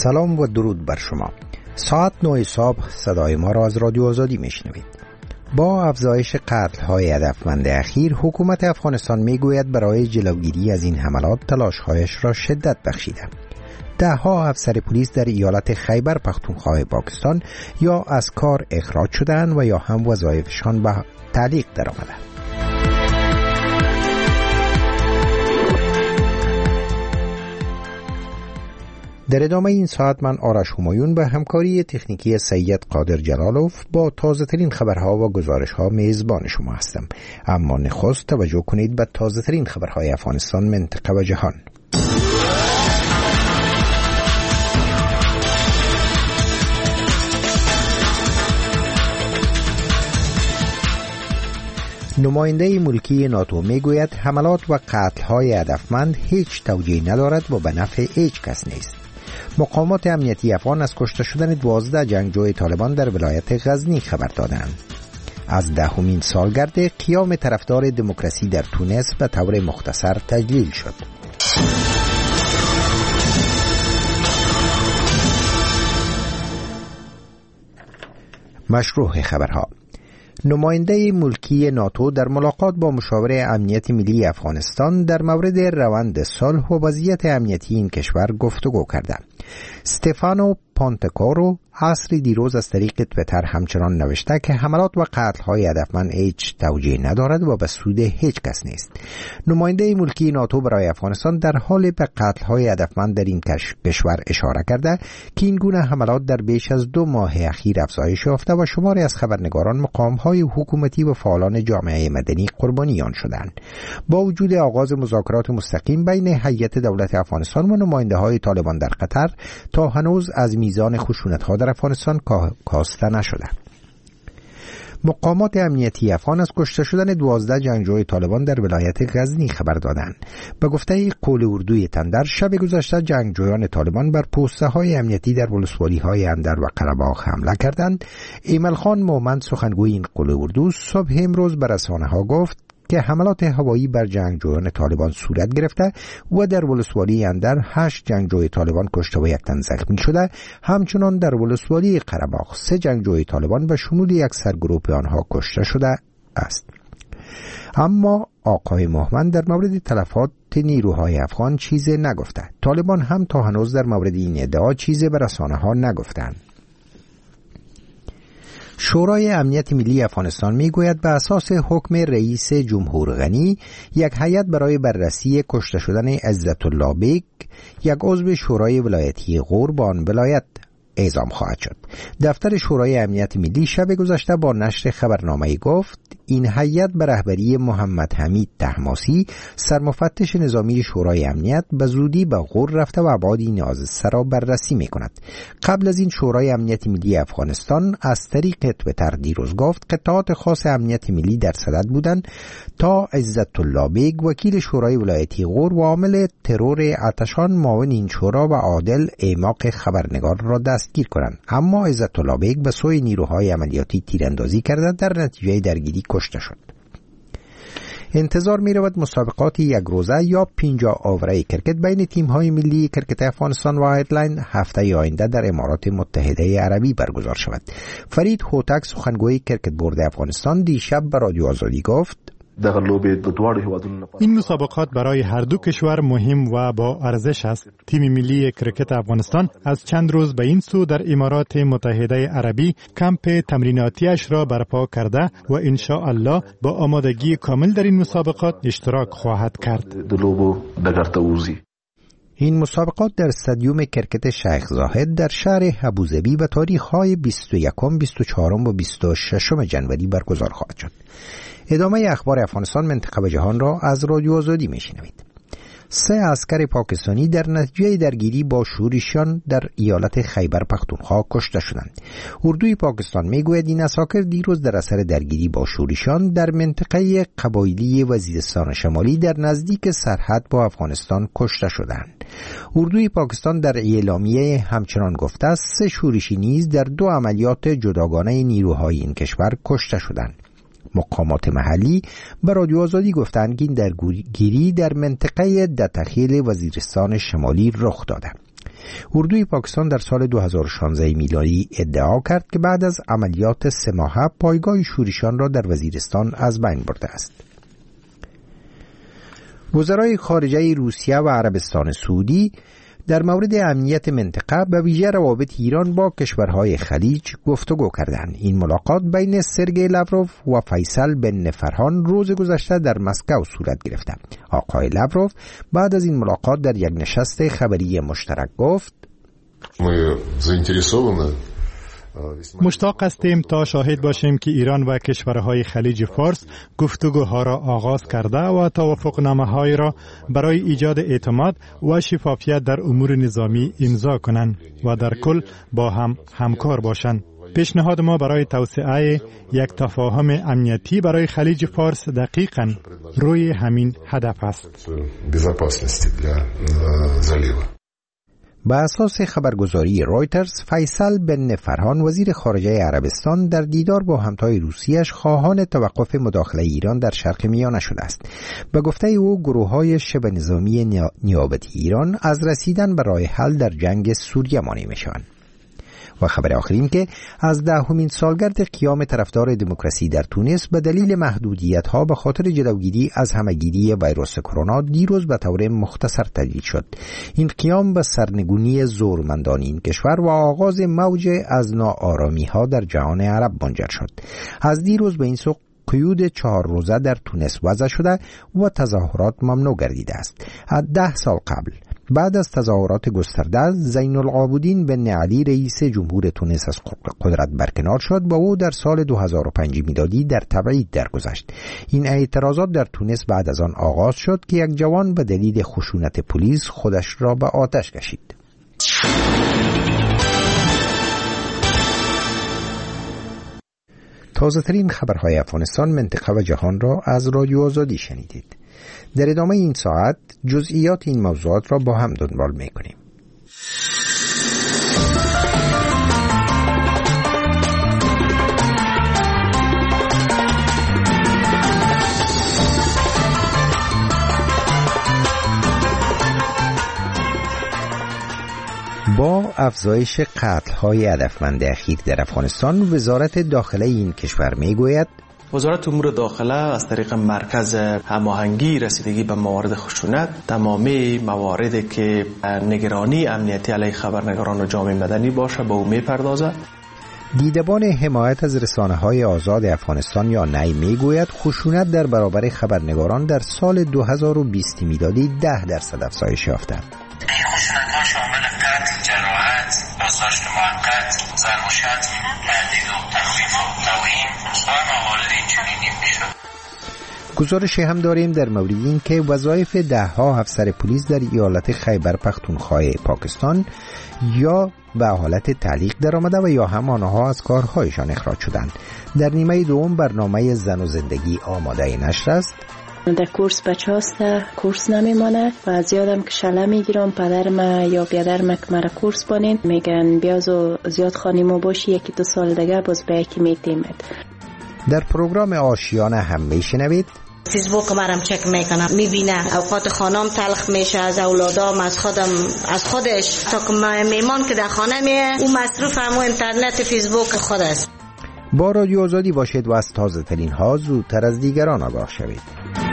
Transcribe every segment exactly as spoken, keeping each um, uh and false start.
سلام و درود بر شما. ساعت نه صبح صدای ما را از رادیو آزادی میشنوید. با افزایش قتل‌های هدفمند اخیر، حکومت افغانستان میگوید برای جلوگیری از این حملات تلاش‌هایش را شدت بخشیده. ده ها افسر پلیس در ایالت خیبر پختونخوا پاکستان یا از کار اخراج شدند و یا هم وظایفشان به تعلیق درآمده. در ادامه این ساعت من آرش همایون به همکاری تکنیکی سید قادر جلالوف با تازه ترین خبرها و گزارش ها میزبان شما هستم. اما نخست توجه کنید به تازه ترین خبرهای افغانستان، منطقه و جهان. نماینده ملکی ناتو میگوید حملات و قتل‌های هدفمند هیچ توجیه ندارد و به نفع هیچ کس نیست. مقامات امنیتی افغان از کشته شدن دوازده جنگجوی طالبان در ولایت غزنی خبر دادند. از دهمین سالگرد قیام طرفدار دموکراسی در تونس به طور مختصر تجلیل شد. مشروع خبرها. نماینده ملکی ناتو در ملاقات با مشاور امنیت ملی افغانستان در مورد روند صلح و وضعیت امنیتی این کشور گفتگو کرده. استفانو پانتکورو عصری دیروز از طریق تویتر همچنان نوشته که حملات و قتل‌های هدفمند هیچ توجیه ندارد و به سود هیچ کس نیست. نماینده ملکی ناتو برای افغانستان در حال به قتل‌های هدفمند در این کشور اشاره کرده که این گونه حملات در بیش از دو ماه اخیر افزایش یافته و شماری از خبرنگاران، مقام‌های حکومتی و فعالان جامعه مدنی قربانی آن شدند. با وجود آغاز مذاکرات مستقیم بین هیئت دولت افغانستان و نماینده‌های طالبان در قطر، تا هنوز از میزان خشونت‌ها در افغانستان کاسته نشده. مقامات امنیتی افغان از کشته شدن دوازده جنگجوی طالبان در ولایت غزنی خبر دادند. به گفته قول اردوی تندر، شب گذشته جنگجویان طالبان بر پوسته‌های امنیتی در ولسوالی‌های اندر و قره‌باغ حمله کردند. ایمل خان مومند، سخنگوی این قول اردو، صبح امروز به رسانه‌ها گفت که حملات هوایی بر جنگجویان طالبان صورت گرفته و در ولسوالی اندر هشت جنگجوی طالبان کشته و یک تن زخمی شده. همچنان در ولسوالی قره‌باغ سه جنگجوی طالبان به شمول یک سرگروه آنها کشته شده است. اما آقای مومند در مورد تلفات نیروهای افغان چیزی نگفته. طالبان هم تا هنوز در مورد این ادعا چیزی به رسانه‌ها نگفتند. شورای امنیت ملی افغانستان میگوید به اساس حکم رئیس جمهور غنی، یک هیئت برای بررسی کشته شدن عزت الله بیگ، یک عضو شورای ولایتی غور به آن ولایت اعزام خواهد شد. دفتر شورای امنیت ملی شب گذشته با نشر خبرنامه‌ای گفت این هیئت به رهبری محمد حمید طهماسي، سرمفتش نظامی شورای امنیت، به زودی به غور رفته و ابعاد نیازه را بررسی می‌کند. قبل از این شورای امنیت ملی افغانستان از طریق تویتر دیروز گفت قطعات خاص امنیت ملی در صدد بودند تا عزت الله بیگ، وکیل شورای ولایتی غور و عامل ترور آتشان، معاون این شورا و عادل اعماق خبرنگار را دستگیر کنند. اما عزت الله بیگ به سوی نیروهای عملیاتی تیراندازی کرده، در نتیجه درگیری کشته شد. انتظار می رود مسابقات یک روزه یا پنجاه آوره کرکت بین تیم‌های ملی کرکت افغانستان و آیرلند هفته آینده در امارات متحده عربی برگزار شود. فرید هوتک، سخنگوی کرکت بورد افغانستان، دیشب به رادیو آزادی گفت این مسابقات برای هر دو کشور مهم و با ارزش است. تیم ملی کرکت افغانستان از چند روز به این سو در امارات متحده عربی کمپ تمریناتیش را برپا کرده و ان شاء الله با آمادگی کامل در این مسابقات اشتراک خواهد کرد. این مسابقات در استادیوم کرکت شیخ زاهد در شهر ابوظبی به تاریخ‌های بیست و یکم، بیست و چهارم و بیست و ششم ژانویه برگزار خواهد شد. ادامه اخبار افغانستان، منطقه و جهان را از رادیو آزادی میشنوید. سه عسکر پاکستانی در نتیجه درگیری با شورشیان در ایالت خیبر پختونخوا کشته شدند. اردوی پاکستان میگوید این عساکر دیروز در اثر درگیری با شورشیان در منطقه قبایلی وزیرستان شمالی در نزدیک سرحد با افغانستان کشته شدند. اردوی پاکستان در اعلامیه همچنان گفته است سه شورشی نیز در دو عملیات جداگانه نیروهای این کشور کشته شدند. مقامات محلی به رادیو آزادی گفتند که این درگیری در منطقه دتخیل وزیرستان شمالی رخ داده. اردوی پاکستان در سال دو هزار و شانزده میلادی ادعا کرد که بعد از عملیات سه ماهه پایگاه شورشیان را در وزیرستان از بین برده است. وزرای خارجه روسیه و عربستان سعودی در مورد امنیت منطقه به ویژه روابط ایران با کشورهای خلیج گفتگو کردند. این ملاقات بین سرگئی لاوروف و فیصل بن فرهان روز گذشته در مسکو صورت گرفت. آقای لاوروف بعد از این ملاقات در یک نشست خبری مشترک گفت: مشتاق هستیم تا شاهد باشیم که ایران و کشورهای خلیج فارس گفتگوها را آغاز کرده و توافقنامه‌های را برای ایجاد اعتماد و شفافیت در امور نظامی امضا کنند و در کل با هم همکار باشند. پیشنهاد ما برای توسعه یک تفاهم امنیتی برای خلیج فارس دقیقاً روی همین هدف است. با اساس خبرگزاری رویترز، فیصل بن فرهان وزیر خارجه عربستان در دیدار با همتای روسیه‌اش خواهان توقف مداخله ایران در شرق میانه شده است. به گفته او گروه‌های شبه نظامی نیابتی ایران از رسیدن به راه حل در جنگ سوریه مانع میشوند. و خبر آخرین که از دهمین سالگرد قیام طرفدار دموکراسی در تونس به دلیل محدودیت‌ها به خاطر جلوگیری از همه‌گیری ویروس کرونا دیروز به طور مختصر تجدید شد. این قیام به سرنگونی زورمندان این کشور و آغاز موج از ناآرامی‌ها در جهان عرب منجر شد. از دیروز به این سو قیود چهار روزه در تونس وضع شده و تظاهرات ممنوع گردیده است. از ده سال قبل بعد از تظاهرات گسترده، زین العابدین بن علی رئیس جمهور تونس از قدرت برکنار شد و او در سال دو هزار و پنج میلادی در تبعید درگذشت. این اعتراضات در تونس بعد از آن آغاز شد که یک جوان به دلیل خشونت پلیس خودش را به آتش کشید. تازه ترین خبرهای افغانستان، منطقه و جهان را از رادیو آزادی شنیدید. در ادامه این ساعت جزئیات این موضوعات را با هم دنبال می‌کنیم. با افزایش قتل‌های هدفمند اخیر در افغانستان، وزارت داخله این کشور می‌گوید وزارت امور داخله از طریق مرکز هماهنگی رسیدگی به موارد خشونت تمامی مواردی که نگرانی امنیتی علیه خبرنگاران و جامعه مدنی باشه به او میپردازد. دیدبان حمایت از رسانه‌های آزاد افغانستان یا نی میگوید خشونت در برابر خبرنگاران در سال دو هزار و بیست میلادی ده درصد افزایش یافته. خشونت‌ها شامل قتل، جراحت، بازداشت موقت، ضرب و شتم، تهدید و تخویف و توهین و موارد اینچنینی میشد. گزارشی هم داریم در مورد این که وظایف ده ها افسر پلیس در ایالت خیبر پختونخوا پاکستان یا به حالت تعلیق در آمده و یا هم آنها از کارهایشان اخراج شدند. در نیمه دوم برنامه زن و زندگی آماده نشر است. در کورس بچه هاست کورس نمیمانه و زیادم که شله میگیرم پدرم یا بیادرم که مرا کورس بانین میگن بیازو زیاد خانیمو باشی یکی دو سال دیگه باز به یکی میتیمد. در پروگرام آشیانه هم میشنوید فیسبوک مرم چک میکنم میبینه اوقات خانم تلخ میشه از اولادام از خودم از خودش تا که میمان که در خانه میه اون مصروف همو اینترنت فیسبوک خود است. با رادیو آزادی باشید و از تازه ترین ها زودتر از دیگران آگاه شوید.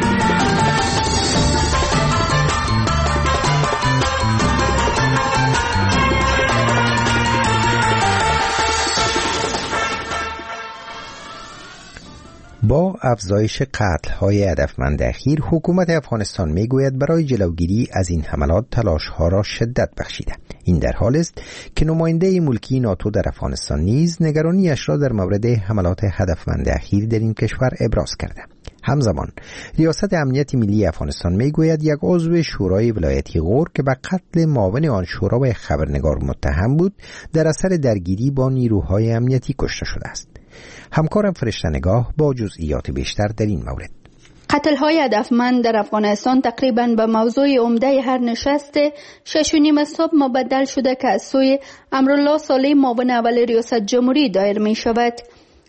با افزایش قتل‌های هدفمند اخیر، حکومت افغانستان میگوید برای جلوگیری از این حملات تلاش‌ها را شدت بخشیده. این در حال است که نماینده ملکی ناتو در افغانستان نیز نگرانیش را در مورد حملات هدفمند اخیر در این کشور ابراز کرده. همزمان ریاست امنیت ملی افغانستان میگوید یک عضو شورای ولایتی غور که به قتل معاون آن شورا و خبرنگار متهم بود در اثر درگیری با نیروهای امنیتی کشته شده است. همکارم فرشته نگاه با جزئیات بیشتر در این مورد. قتل‌های هدفمند در افغانستان تقریباً به موضوع عمده هر نشست شش و نیم صبح مبدل شده که از سوی امرالله صالح معاون اول ریاست جمهوری دایر می شود.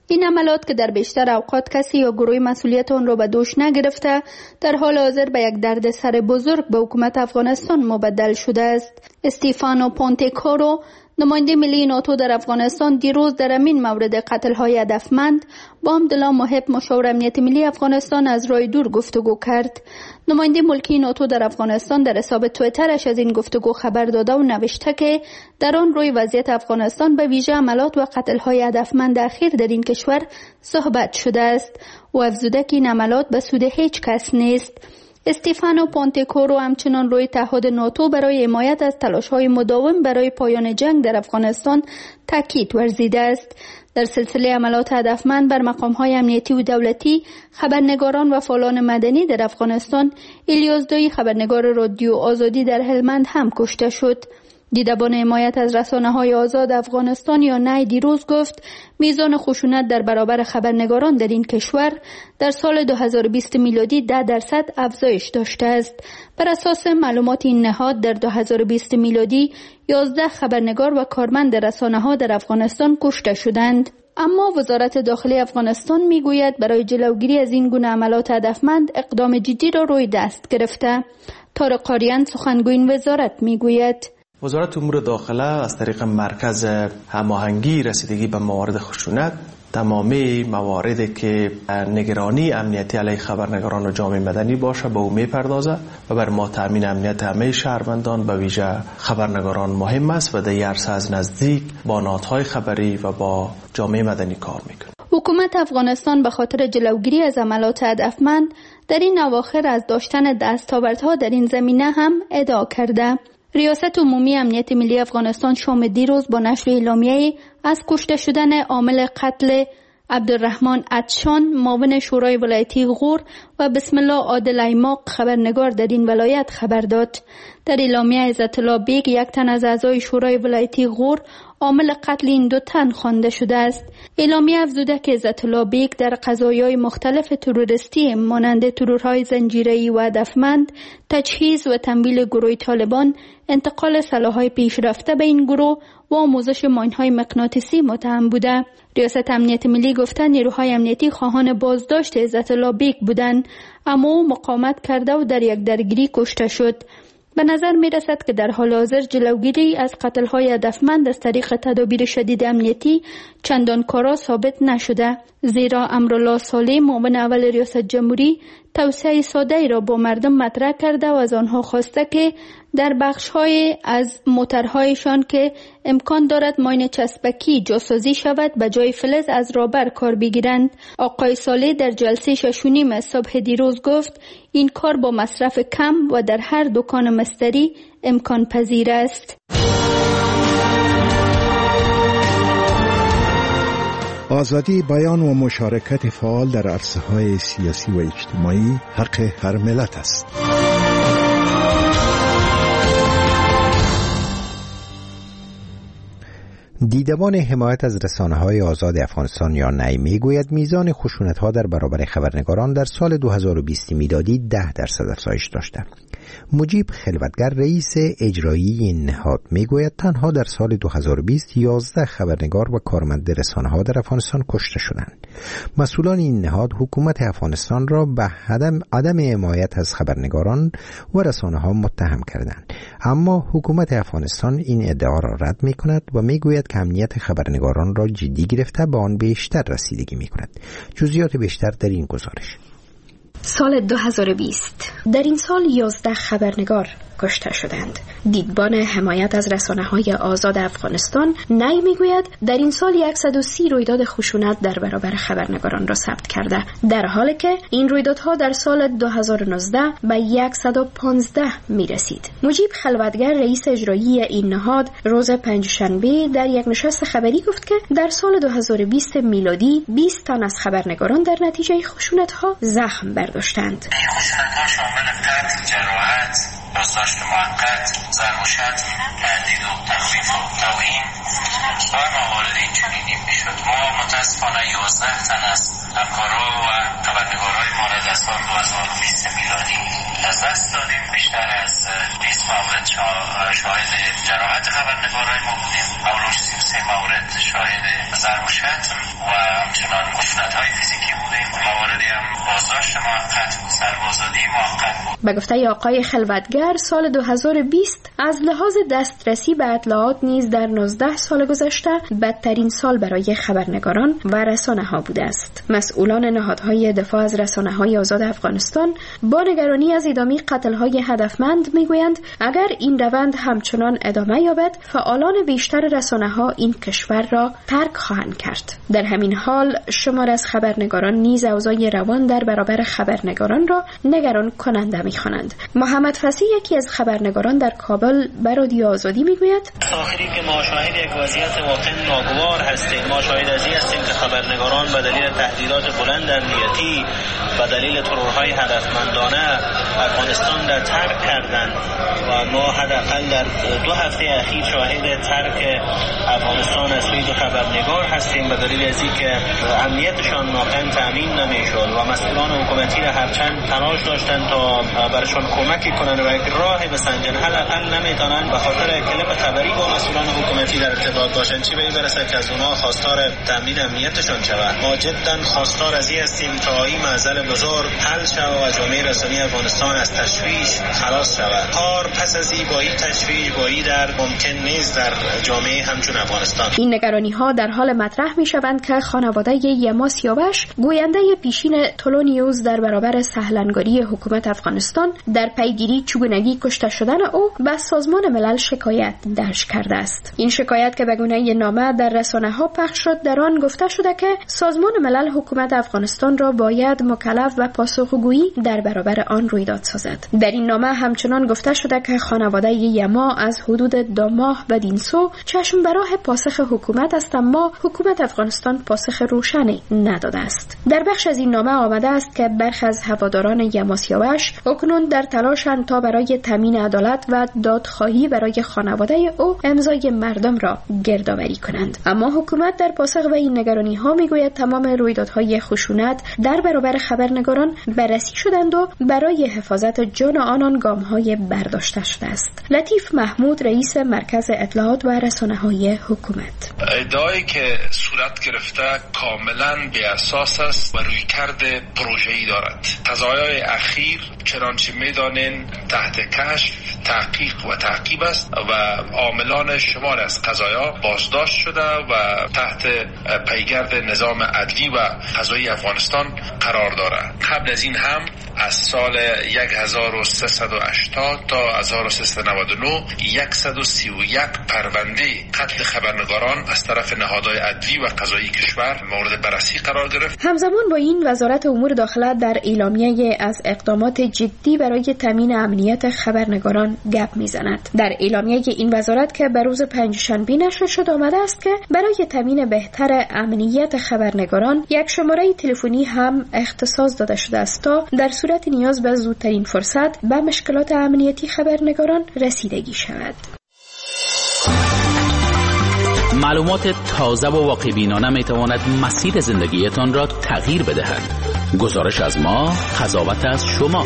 این عملات که در بیشتر اوقات کسی یا گروه مسئولیت آن را به دوش نگرفته، در حال حاضر به یک دردسر بزرگ به حکومت افغانستان مبدل شده است. استیفانو پونتکورو، نماینده ملی ناتو در افغانستان، دیروز در این مورد قتل‌های هدفمند با عبدالله محب، مشاور امنیت ملی افغانستان، از راه دور گفتگو کرد. نماینده ملکی ناتو در افغانستان در حساب توییترش از این گفتگو خبر داده و نوشته که در آن روی وضعیت افغانستان به ویژه عملات و قتل‌های هدفمند اخیر در این کشور صحبت شده است و افزوده که این عملات به سود هیچ کس نیست. استیفانو پونتکورو همچنان روی تعهد ناتو برای حمایت از تلاش‌های مداوم برای پایان جنگ در افغانستان تاکید ورزیده است. در سلسله عملات هدفمند بر مقام‌های امنیتی و دولتی، خبرنگاران و فعالان مدنی در افغانستان، الیاس دایی، خبرنگار رادیو آزادی در هلمند، هم کشته شد. دیدبان حمایت از رسانه‌های آزاد افغانستان یا نی دیروز گفت میزان خشونت در برابر خبرنگاران در این کشور در سال دو هزار و بیست میلادی ده درصد افزایش داشته است. بر اساس معلومات این نهاد در دو هزار و بیست میلادی یازده خبرنگار و کارمند رسانه‌ها در افغانستان کشته شدند. اما وزارت داخلی افغانستان میگوید برای جلوگیری از این گونه عملات هدفمند اقدام جدی را روی دست گرفته. طارق قاریان، سخنگوی این وزارت، میگوید وزارت امور داخله از طریق مرکز هماهنگی رسیدگی به موارد خشونت تمامی مواردی که نگرانی امنیتی علیه خبرنگاران و جامعه مدنی باشه به او میپردازه و بر ما تامین امنیت همه شهروندان به ویژه خبرنگاران مهم است و در عرصه از نزدیک با نهادهای خبری و با جامعه مدنی کار میکنه. حکومت افغانستان به خاطر جلوگیری از عملات هدفمند در این اواخر از داشتن دستاوردها در این زمینه هم ادعا کرده. ریاست عمومی امنیت ملی افغانستان شام دیروز با نشر اعلامیه‌ای از کشته شدن عامل قتل عبدالرحمن عطشان، معاون شورای ولایتی غور، و بسم الله عادل ایماق، خبرنگار در این ولایت، خبر داد. در اعلامیه عزت الله بیگ، یک تن از اعضای شورای ولایتی غور، عامل قتل این دو تن خوانده شده است. اعلامیه افزوده که عزت الله بیگ در قضایای مختلف تروریستی مانند ترورهای زنجیره‌ای و هدفمند، تجهیز و تمویل گروه طالبان، انتقال سلاح‌های پیشرفته به این گروه و آموزش ماین‌های مغناطیسی متهم بوده. ریاست امنیت ملی گفته نیروهای امنیتی خواهان بازداشت عزت الله بیگ بودند، اما او مقاومت کرده و در یک درگیری کشته شد. به نظر می رسد که در حال حاضر جلوگیری از قتل‌های هدفمند از طریق تدابیر شدید امنیتی چندان کارا ثابت نشده، زیرا امرالله صالح، معاون اول ریاست جمهوری، توصیه ساده را با مردم مطرح کرده و از آنها خواسته که در بخش‌های از موترهایشان که امکان دارد ماین چسبکی جاسازی شود به جای فلز از رابر کار بگیرند. آقای صالح در جلسه شش و نیم صبح دیروز گفت این کار با مصرف کم و در هر دکان مستری امکان پذیر است. آزادی بیان و مشارکت فعال در عرصه‌های سیاسی و اجتماعی حق هر ملت است. دیدبان حمایت از رسانه‌های آزاد افغانستان یا نی میگوید میزان خشونت‌ها در برابر خبرنگاران در سال دو هزار و بیست میلادی ده درصد افزایش داشته. مجیب خلوتگر، رئیس اجرایی این نهاد، میگوید تنها در سال دو هزار و بیست یازده خبرنگار و کارمند رسانه‌ها در افغانستان کشته شدند. مسئولان این نهاد حکومت افغانستان را به عدم عدم حمایت از خبرنگاران و رسانه‌ها متهم کردند، اما حکومت افغانستان این ادعا را رد می‌کند و میگوید که امنیت خبرنگاران را جدی گرفته به آن بیشتر رسیدگی می‌کند. جزئیات بیشتر در این گزارش. سال دو هزار و بیست در این سال یازده خبرنگار کشته شدند. دیدبان حمایت از رسانه‌های آزاد افغانستان نی میگوید در این سال صد و سی رویداد خشونت در برابر خبرنگاران را ثبت کرده، در حالی که این رویدادها در سال دو هزار و نوزده به صد و پانزده میرسید. مجیب خلوتگر، رئیس اجرایی این نهاد، روز پنجشنبه در یک نشست خبری گفت که در سال دو هزار و بیست میلادی بیست تن از خبرنگاران در نتیجه خشونت‌ها زخم برداشتند. خشونت‌ها شامل قتل، جراحت، بازداشت موقت، ضرب و شتم، تهدید و تخویف و توهین و موارد اینچنینی میشد. ما متاسفانه یازده تن از همکارا و خبرنگارای ما را در سال دو هزار و بیست میلادی از دست دادیم. بیشتر از بیست مورد شاهد جراحت خبرنگارای ما بودیم. اولوش سی و سه مورد شاهد ضرب و شتم و همچنان خشونت‌های فیزیکی بودیم. مواردی هم بازداشت موقت، سربازادی موقت بود. به گفته آقای خلوتگر، سال دو هزار و بیست از لحاظ دسترسی به اطلاعات نیز در نوزده سال گذشته بدترین سال برای خبرنگاران و رسانه‌ها بوده است. مسئولان نهادهای دفاع از رسانه‌های آزاد افغانستان با نگرانی از ادامه قتل‌های هدفمند میگویند اگر این روند همچنان ادامه یابد، فعالان بیشتر رسانه‌ها این کشور را ترک خواهند کرد. در همین حال شمار از خبرنگاران نیز اوضاع روان در برابر خبرنگاران را نگران کننده می‌خوانند. محمد فصیح، یکی از خبرنگاران در کابل، به رادیو آزادی میگوید: آخری که ما شاهد یک وضعیت واقعا ناگوار هستیم. ما شاهد از این هستیم که خبرنگاران به دلیل تهدیدات بلند امنیتی و دلیل ترورهای هدفمندانه افغانستان را ترک کردند و ما حداقل در دو هفته اخیر شاهد ترک افغانستان از سوی دو خبرنگار هستیم به دلیل از اینکه امنیتشان واقعا تامین نمیشد و مسئولان حکومتی را هرچند تلاش داشتند تا برشان کمکی کنند و یک راه بسنجن، حداقل نمیتونن به خاطر کلمه خبری با مسئولان حکومتی در ارتباط باشند، چی به این برسه که از اونها خواستار تامین امنیتشان شود. ما جدا خواستار از این هستیم تا این معضل بزرگ حل شود و جامعه رسانی افغانستان از تشویش خلاص شود. کار پس از این با این تشویش با این در ممکن نیست در جامعه همچون افغانستان. این نگرانی ها در حال مطرح می شوند که خانواده یما سیاوش، گوینده پیشین تولو نیوز، در برابر سهلنگاری حکومت افغانستان در پیگیری چگونگی کشته شدن او به سازمان ملل شکایت درج کرده است. این شکایت که به گونه نامه در رسانه ها پخش شد، در آن گفته شده که سازمان ملل حکومت افغانستان را باید مکلف و پاسخگویی در برابر آن رویداد سازد. در این نامه همچنان گفته شده که خانواده یما از حدود دو ماه به این سو چشم به راه پاسخ حکومت است، اما حکومت افغانستان پاسخ روشنی نداده است. در بخش از این نامه آمده است که برخی از هواداران یما سیاوش اکنون در تلاشند تا برای تامین عدالت و دادخواهی برای خانواده او امضای مردم را گردآوری کنند. اما حکومت در پاسخ به این نگرانی ها میگوید تمام رویدادهای خشونت در برابر خبرنگاران بررسی شدند و برای حفاظت جان آنان گام های برداشته شده است. لطیف محمود، رئیس مرکز اطلاعات و رسانه های حکومت: ادعایی که صورت گرفته کاملا بی اساس است و رویکرد پروژه‌ای دارد. قضایای اخیر چنانچه میدانین تحت کشف، تحقیق و تعقیب است و عاملان شمار از قضایا بازداشت شده و تحت پیگرد نظام عدلی و قضایی افغانستان قرار دارد. قبل از این هم از سال هزار و سیصد و هشتاد تا هزار و سیصد و نود و نه صد و سی و یک پرونده قتل خبرنگاران از طرف نهادهای عدلی و قضایی کشور مورد بررسی قرار گرفت. همزمان با این، وزارت امور داخله در اعلامیه از اقدامات جدی برای تامین امنیت خبرنگاران گپ میزند. در اعلامیه این وزارت که به روز پنجشنبه نشر شد آمده است که برای تامین بهتر امنیت خبرنگاران یک شماره تلفنی هم اختصاص داده شده است تا در صورت نیاز به زودترین فرصت به مشکلات امنیتی خبرنگاران رسیدگی شود. معلومات تازه و واقع‌بینانه میتواند مسیر زندگیتان را تغییر بدهد. گزارش از ما، قضاوت از شما.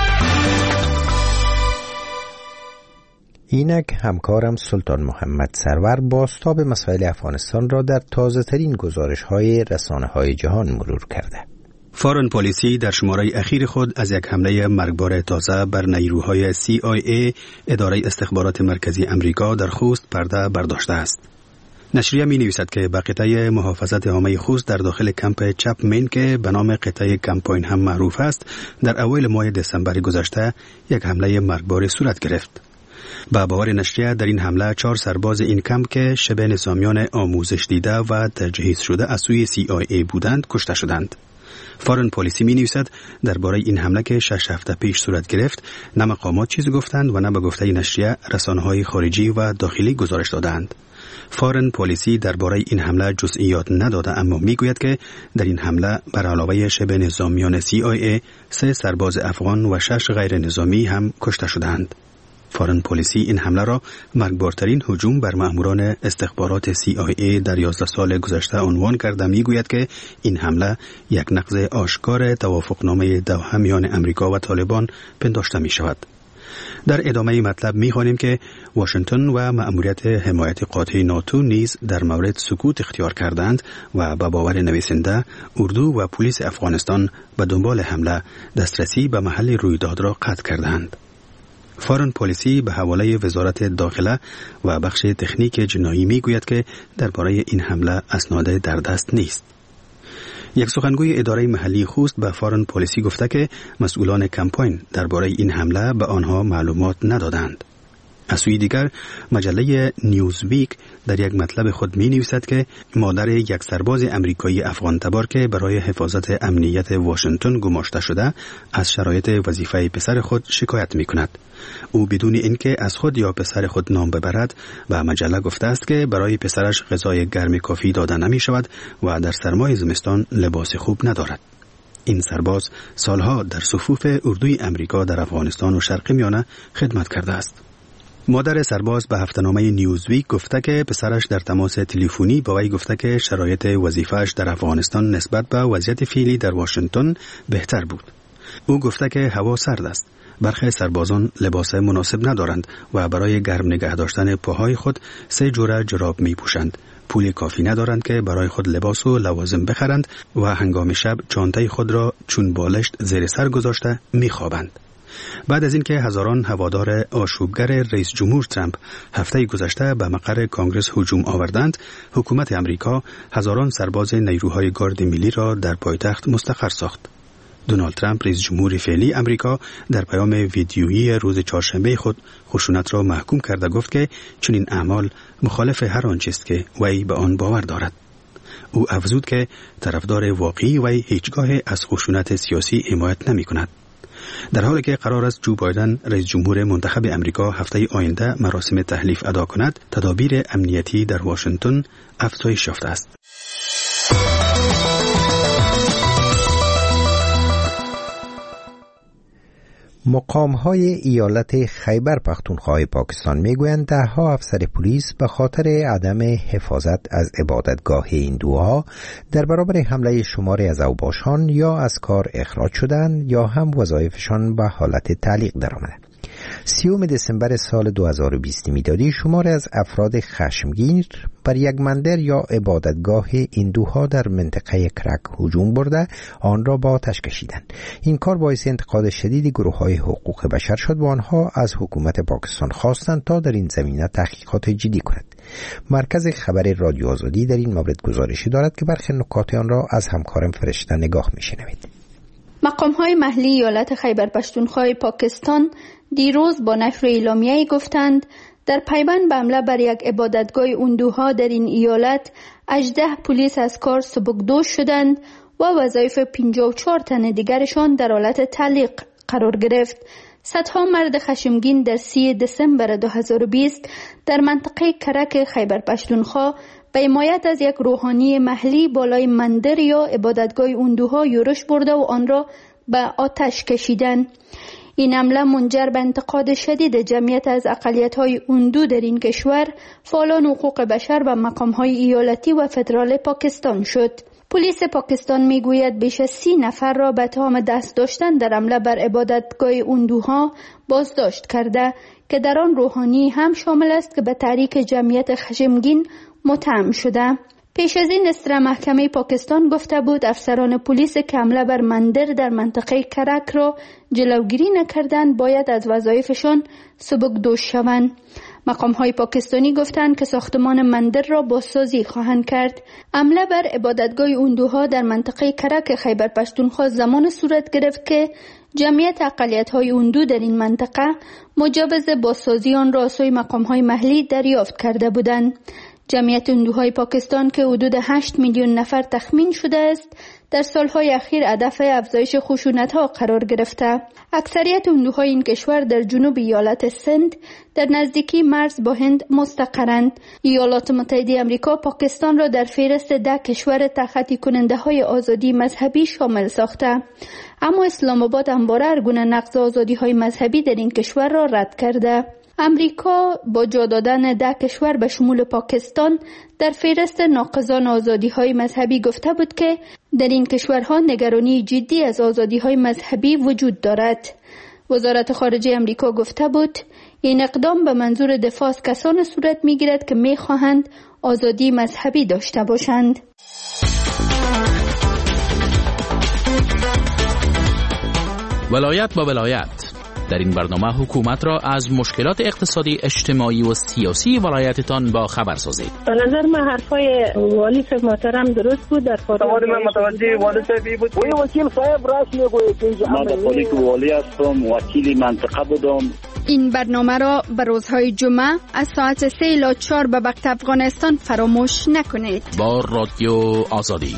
اینک همکارم سلطان محمد سرور بازتاب مسائل افغانستان را در تازه ترین گزارش های رسانه های جهان مرور کرده. فارن پالیسی در شماره اخیر خود از یک حمله مرگبار تازه بر نیروهای سی آی ای، اداره استخبارات مرکزی امریکا، در خوست پرده برداشته است. نشریه می نویسد که به قطعه محافظت عامه خوست در داخل کمپ چپمن که به نام قطعه کمپاین هم معروف است، در اوایل ماه دسامبر گذشته یک حمله مرگبار صورت گرفت. با باور نشریه در این حمله چهار سرباز این کمپ که شبه نظامیان آموزش دیده و تجهیز شده از سوی سی آی ای بودند کشته شدند. فارن پالیسی می نویسد درباره این حمله که شش هفته پیش صورت گرفت، نه مقامات چیزی گفتند و نه به گفته نشریه رسانه‌های خارجی و داخلی گزارش دادند. فارن پالیسی درباره این حمله جزئیات نداده، اما میگوید که در این حمله بر علاوه شبه نظامیان سی آی ای، سه سرباز افغان و شش غیر نظامی هم کشته شدند. فارن پلیسی این حمله را مرگبارترین هجوم بر مأموران استخبارات سی آی ای در یازده سال گذشته عنوان کرده میگوید که این حمله یک نقض آشکار توافقنامه دوحه میان امریکا و طالبان پنداشته می شود. در ادامه مطلب می‌خوانیم که واشنگتن و مأموریت حمایت قاطع ناتو نیز در مورد سکوت اختیار کردند و به باور نویسنده اردو و پلیس افغانستان به دنبال حمله دسترسی به محل رویداد را قطع کردند. فارن پلیسی به حواله وزارت داخله و بخش تکنیک جنایی میگوید که درباره این حمله اسناد در دست نیست. یک سخنگوی اداره محلی خوست به فارن پلیسی گفته که مسئولان کمپاین درباره این حمله به آنها معلومات ندادند. از سوی دیگر مجله نیوزویک در یک مطلب خود می نویسد که مادر یک سرباز امریکایی افغان تبار که برای حفاظت امنیت واشنگتن گماشته شده از شرایط وظیفه پسر خود شکایت می کند. او بدون اینکه از خود یا پسر خود نام ببرد به مجله گفته است که برای پسرش غذای گرم کافی داده نمی شود و در سرمای زمستان لباس خوب ندارد. این سرباز سالها در صفوف اردوی امریکا در افغانستان و شرق میانه خدمت کرده است. مادر سرباز به هفته‌نامه نیوزویک گفته که پسرش در تماس تلفنی با وی گفته که شرایط وظیفه‌اش در افغانستان نسبت به وضعیت فعلی در واشنگتن بهتر بود. او گفته که هوا سرد است. برخی سربازان لباس مناسب ندارند و برای گرم نگه داشتن پاهای خود سه جوره جراب می پوشند. پول کافی ندارند که برای خود لباس و لوازم بخرند و هنگام شب چانته خود را چون بالشت زیر سر گذاشته می خوابند. بعد از اینکه هزاران هوادار آشوبگر رئیس جمهور ترامپ هفته گذشته به مقر کانگرس هجوم آوردند، حکومت امریکا هزاران سرباز نیروهای گارد ملی را در پایتخت مستقر ساخت. دونالد ترامپ رئیس جمهور فعلی امریکا در پیام ویدیویی روز چهارشنبه خود خشونت را محکوم کرده گفت که چنین اعمال مخالف هر آنچه است که وی به آن باور دارد. او افزود که طرفدار واقعی وی هیچگاه از خشونت سیاسی حمایت نمی کند. در حالی که قرار است جو بایدن رئیس جمهور منتخب امریکا هفته آینده مراسم تحلیف ادا کند، تدابیر امنیتی در واشنگتن افزایش یافته است. مقام‌های ایالت خیبر پختونخوا پاکستان میگویند ده‌ها افسر پلیس به خاطر عدم حفاظت از عبادتگاه هندوها در برابر حمله شماری از اوباشان یا از کار اخراج شدند یا هم وظایفشان به حالت تعلیق درآمدند. سیوم دسامبر سال دو هزار و بیست میلادی شماری از افراد خشمگین بر یک مندر یا عبادتگاه هندوها در منطقه کرک هجوم برده آن را با آتش کشیدند. این کار باعث انتقاد شدید گروه‌های حقوق بشر شد و آنها از حکومت پاکستان خواستند تا در این زمینه تحقیقات جدی کند. مرکز خبر رادیو آزادی در این مورد گزارشی دارد که برخی نکات آن را از همکارم فرشته نگاه می‌شنوید. مقام‌های محلی ایالت خیبر پختونخوا پاکستان دیروز با نشر اعلامیه‌ای گفتند در پیوند به حمله بر یک عبادتگاه هندوها در این ایالت هجده پلیس از کار سبکدوش شدند و وظایف پنجاه و چهار تن دیگرشان در حالت تعلیق قرار گرفت. صدها مرد خشمگین در سی دسامبر دو هزار و بیست در منطقه کرک خیبر پختونخوا به حمایت از یک روحانی محلی بالای مندر یا عبادتگاه هندوها یورش برده و آن را به آتش کشیدند. این حمله منجر به انتقاد شدید جمعیت از اقلیت‌های هندو در این کشور، فعالان حقوق بشر و مقام‌های ایالتی و فدرال پاکستان شد. پلیس پاکستان میگوید بیش از سی نفر را به تهم دست داشتن در حمله بر عبادتگاه هندوها بازداشت کرده که در آن روحانی هم شامل است که به تحریک جمعیت خشمگین متهم شده. پیش از این استرا محکمه پاکستان گفته بود افسران پلیس که حمله بر مندر در منطقه کرک را جلوگیری نکردند باید از وظایفشان سبکدوش شوند. مقام‌های پاکستانی گفتند که ساختمان مندر را بازسازی خواهند کرد. حمله بر عبادتگاه هندوها در منطقه کرک خیبر پختونخوا زمان صورت گرفت که جمعیت اقلیت‌های هندو در این منطقه مجوز بازسازی آن را از سوی مقام‌های محلی دریافت کرده بودند. جمعیت هندوهای پاکستان که حدود هشت میلیون نفر تخمین شده است در سالهای اخیر هدف افزایش خشونت‌ها قرار گرفته. اکثریت هندوهای این کشور در جنوب ایالت سند در نزدیکی مرز با هند مستقرند. ایالات متحده آمریکا پاکستان را در فهرست ده کشور تخطی کننده های آزادی مذهبی شامل ساخته، اما اسلام آباد همواره هر گونه نقض آزادی های مذهبی در این کشور را رد کرده. امریکا با جا دادن ده کشور به شمول پاکستان در فهرست ناقضان آزادی‌های مذهبی گفته بود که در این کشورها نگرانی جدی از آزادی‌های مذهبی وجود دارد. وزارت خارجه امریکا گفته بود این اقدام به منظور دفاع از کسان صورت می‌گیرد که می‌خواهند آزادی مذهبی داشته باشند. ولایت با ولایت. در این برنامه حکومت را از مشکلات اقتصادی، اجتماعی و سیاسی ولایتتان با خبر سازید. به نظر من حرفای والی صاحب محترم درست بود. در سوال من متوجه والی صاحب بود. وی وکیل صاحب راست میگوید که من در حالی که والی هستم، وکیل منطقه بودم. این برنامه را به روزهای جمعه از ساعت سه الی چهار به وقت افغانستان فراموش نکنید. با رادیو آزادی.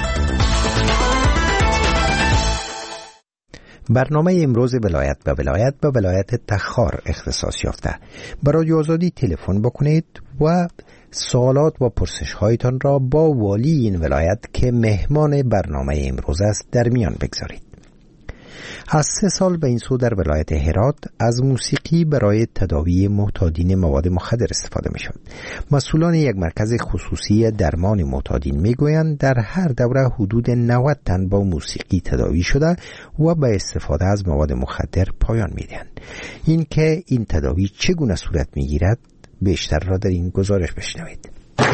برنامه امروز ولایت به ولایت به ولایت تخار اختصاص یافته. برای آزادی تلفن بکنید و سوالات و پرسش هایتان را با والی این ولایت که مهمان برنامه امروز است در میان بگذارید. از سه سال به این سو در ولایت هرات از موسیقی برای تداوی معتادین مواد مخدر استفاده می شود. مسئولان یک مرکز خصوصی درمان معتادین می گویند در هر دوره حدود نود تن با موسیقی تداوی شده و به استفاده از مواد مخدر پایان می دهند. این که این تداوی چگونه صورت می گیرد بیشتر را در این گزارش بشنوید.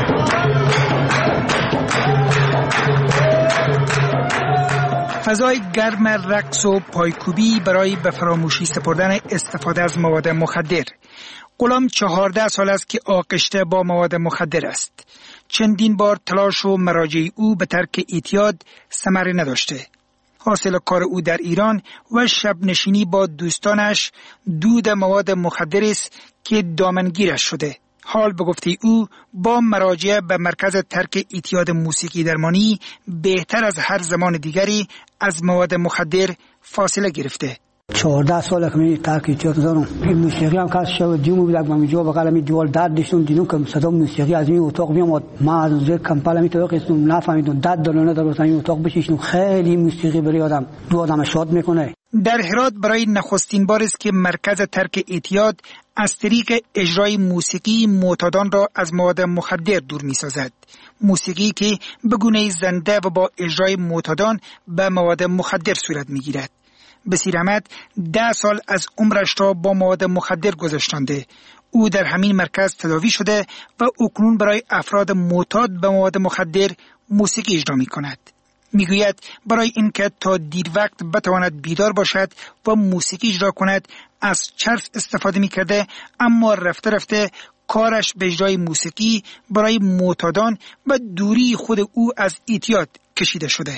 فضای گرم رقص و پایکوبی برای به فراموشی سپردن استفاده از مواد مخدر. غلام چهارده سال است که آغشته با مواد مخدر است. چندین بار تلاش و مراجع او به ترک اعتیاد ثمر نداشته. حاصل کار او در ایران و شب نشینی با دوستانش دود مواد مخدر است که دامنگیرش شده. حال به گفته او با مراجعه به مرکز ترک اعتیاد موسیقی درمانی بهتر از هر زمان دیگری از مواد مخدر فاصله گرفته. چهارده ساله که من ترک اعتیاد دارم. این موسیقی هم که شب دیوم بود من جو بغل می دیوال درد داشتم دیدم که صدا موسیقی از این اتاق میاد. ما از زیر کمپل می تو قسم نفهمیدم درد دلانه در این اتاق بشینم. خیلی موسیقی برای آدم دو آدم شاد میکنه. در هرات برای نخستین بار است که مرکز ترک اعتیاد از طریق اجرای موسیقی معتادان را از مواد مخدر دور می سازد. موسیقی که به گونه زنده و با اجرای معتادان به مواد مخدر صورت می گیرد. بصیر احمد ده سال از عمرش را با مواد مخدر گذاشتنده. او در همین مرکز تداوی شده و اکنون برای افراد معتاد به مواد مخدر موسیقی اجرا می کند. میگوید برای اینکه تا دیر وقت بتواند بیدار باشد و موسیقی اجرا کند از چرس استفاده میکرده، اما رفته رفته کارش به اجرای موسیقی برای معتادان و دوری خود او از اعتیاد کشیده شده.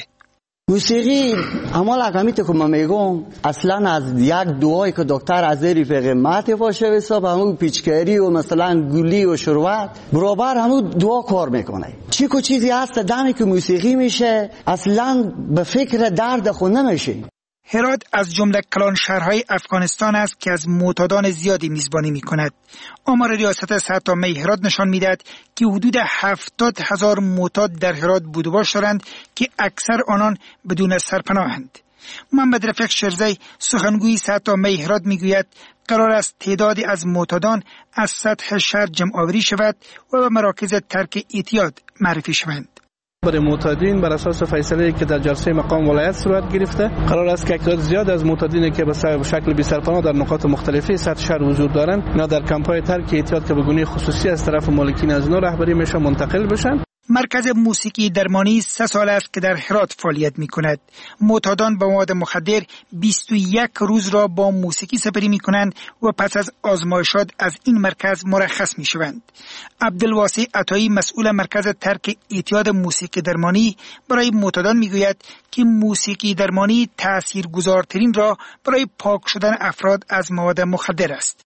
موسیقی اما لکمیت که من میگم اصلا از یک دعایی که دکتر از رفیق مات باشه حساب همون پیچکاری و مثلا گلی و شروعات برابر همون دعا کار میکنه. چی کو چیزی هست دمی که موسیقی میشه اصلا به فکر درد خود نمیشه. هرات از جمله کلان شهرهای افغانستان است که از معتادان زیادی میزبانی میکند. آمار ریاست صحت عامه هرات نشان میدهد که حدود هفتاد هزار معتاد در هرات بود و باش دارند که اکثر آنان بدون سرپناهند. محمد رفیق شرزی سخنگوی صحت عامه هرات میگوید قرار است تعدادی از معتادان از سطح شهر جمع آوری شود و به مراکز ترک اعتیاد معرفی شوند. برای معتادین بر اساس فیصله که در جلسه مقام ولایت صورت گرفته قرار است که تعداد زیاد از معتادینی که به شکل بی سرپناه در نقاط مختلفی سطح شهر حضور دارند اینا در کمپ‌های ترک اعتیاد که به گونه خصوصی از طرف مالکین از نو رهبری میشه منتقل بشن. مرکز موسیقی درمانی سه سال است که در هرات فعالیت می کند. معتادان با مواد مخدر بیست و یک روز را با موسیقی سپری می کنند و پس از آزمایشات از این مرکز مرخص می شوند. عبدالواسع عطایی مسئول مرکز ترک اعتیاد موسیقی درمانی برای معتادان می گوید که موسیقی درمانی تاثیرگذارترین را برای پاک شدن افراد از مواد مخدر است.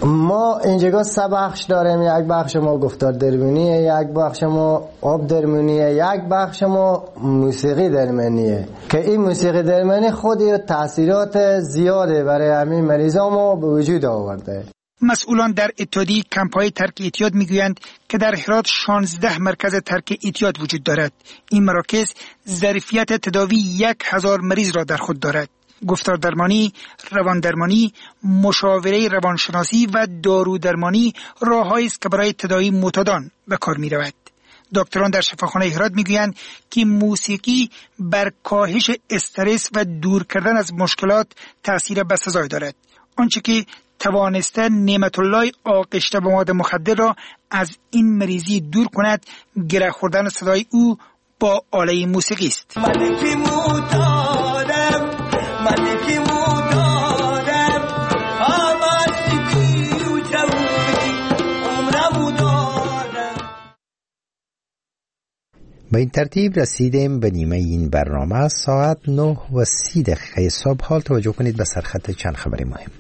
ما اینجا سه بخش داریم. یک بخش ما گفتار درمانیه، یک بخش ما آب درمانیه، یک بخش ما موسیقی درمانیه که این موسیقی درمانی خودی تاثیرات زیاده برای همین مریضا ما به وجود آورده. مسئولان در اتحادیه کمپ‌های ترک اعتیاد میگویند که در هرات شانزده مرکز ترک اعتیاد وجود دارد. این مراکز ظرفیت تداوی یک هزار مریض را در خود دارد. گفتار درمانی، روان درمانی، مشاوره روانشناسی و دارو درمانی راههایی است که برای تداوی معتادان به کار می رود. دکتران در شفاخانه هرات میگویند که موسیقی بر کاهش استرس و دور کردن از مشکلات تأثیر بسزای دارد. آنچه که توانسته نعمت الله آغشته به مواد مخدر را از این مریضی دور کند، گره خوردن صدای او با آله موسیقی است. ملکی مودارم، ملکی مودارم، آمالکی و جوونی عمرمو دارم. به این ترتیب رسیدیم به نیمه این برنامه. ساعت نه و سی دقیقه صبح. حال توجه کنید به سرخط چند خبری مهم.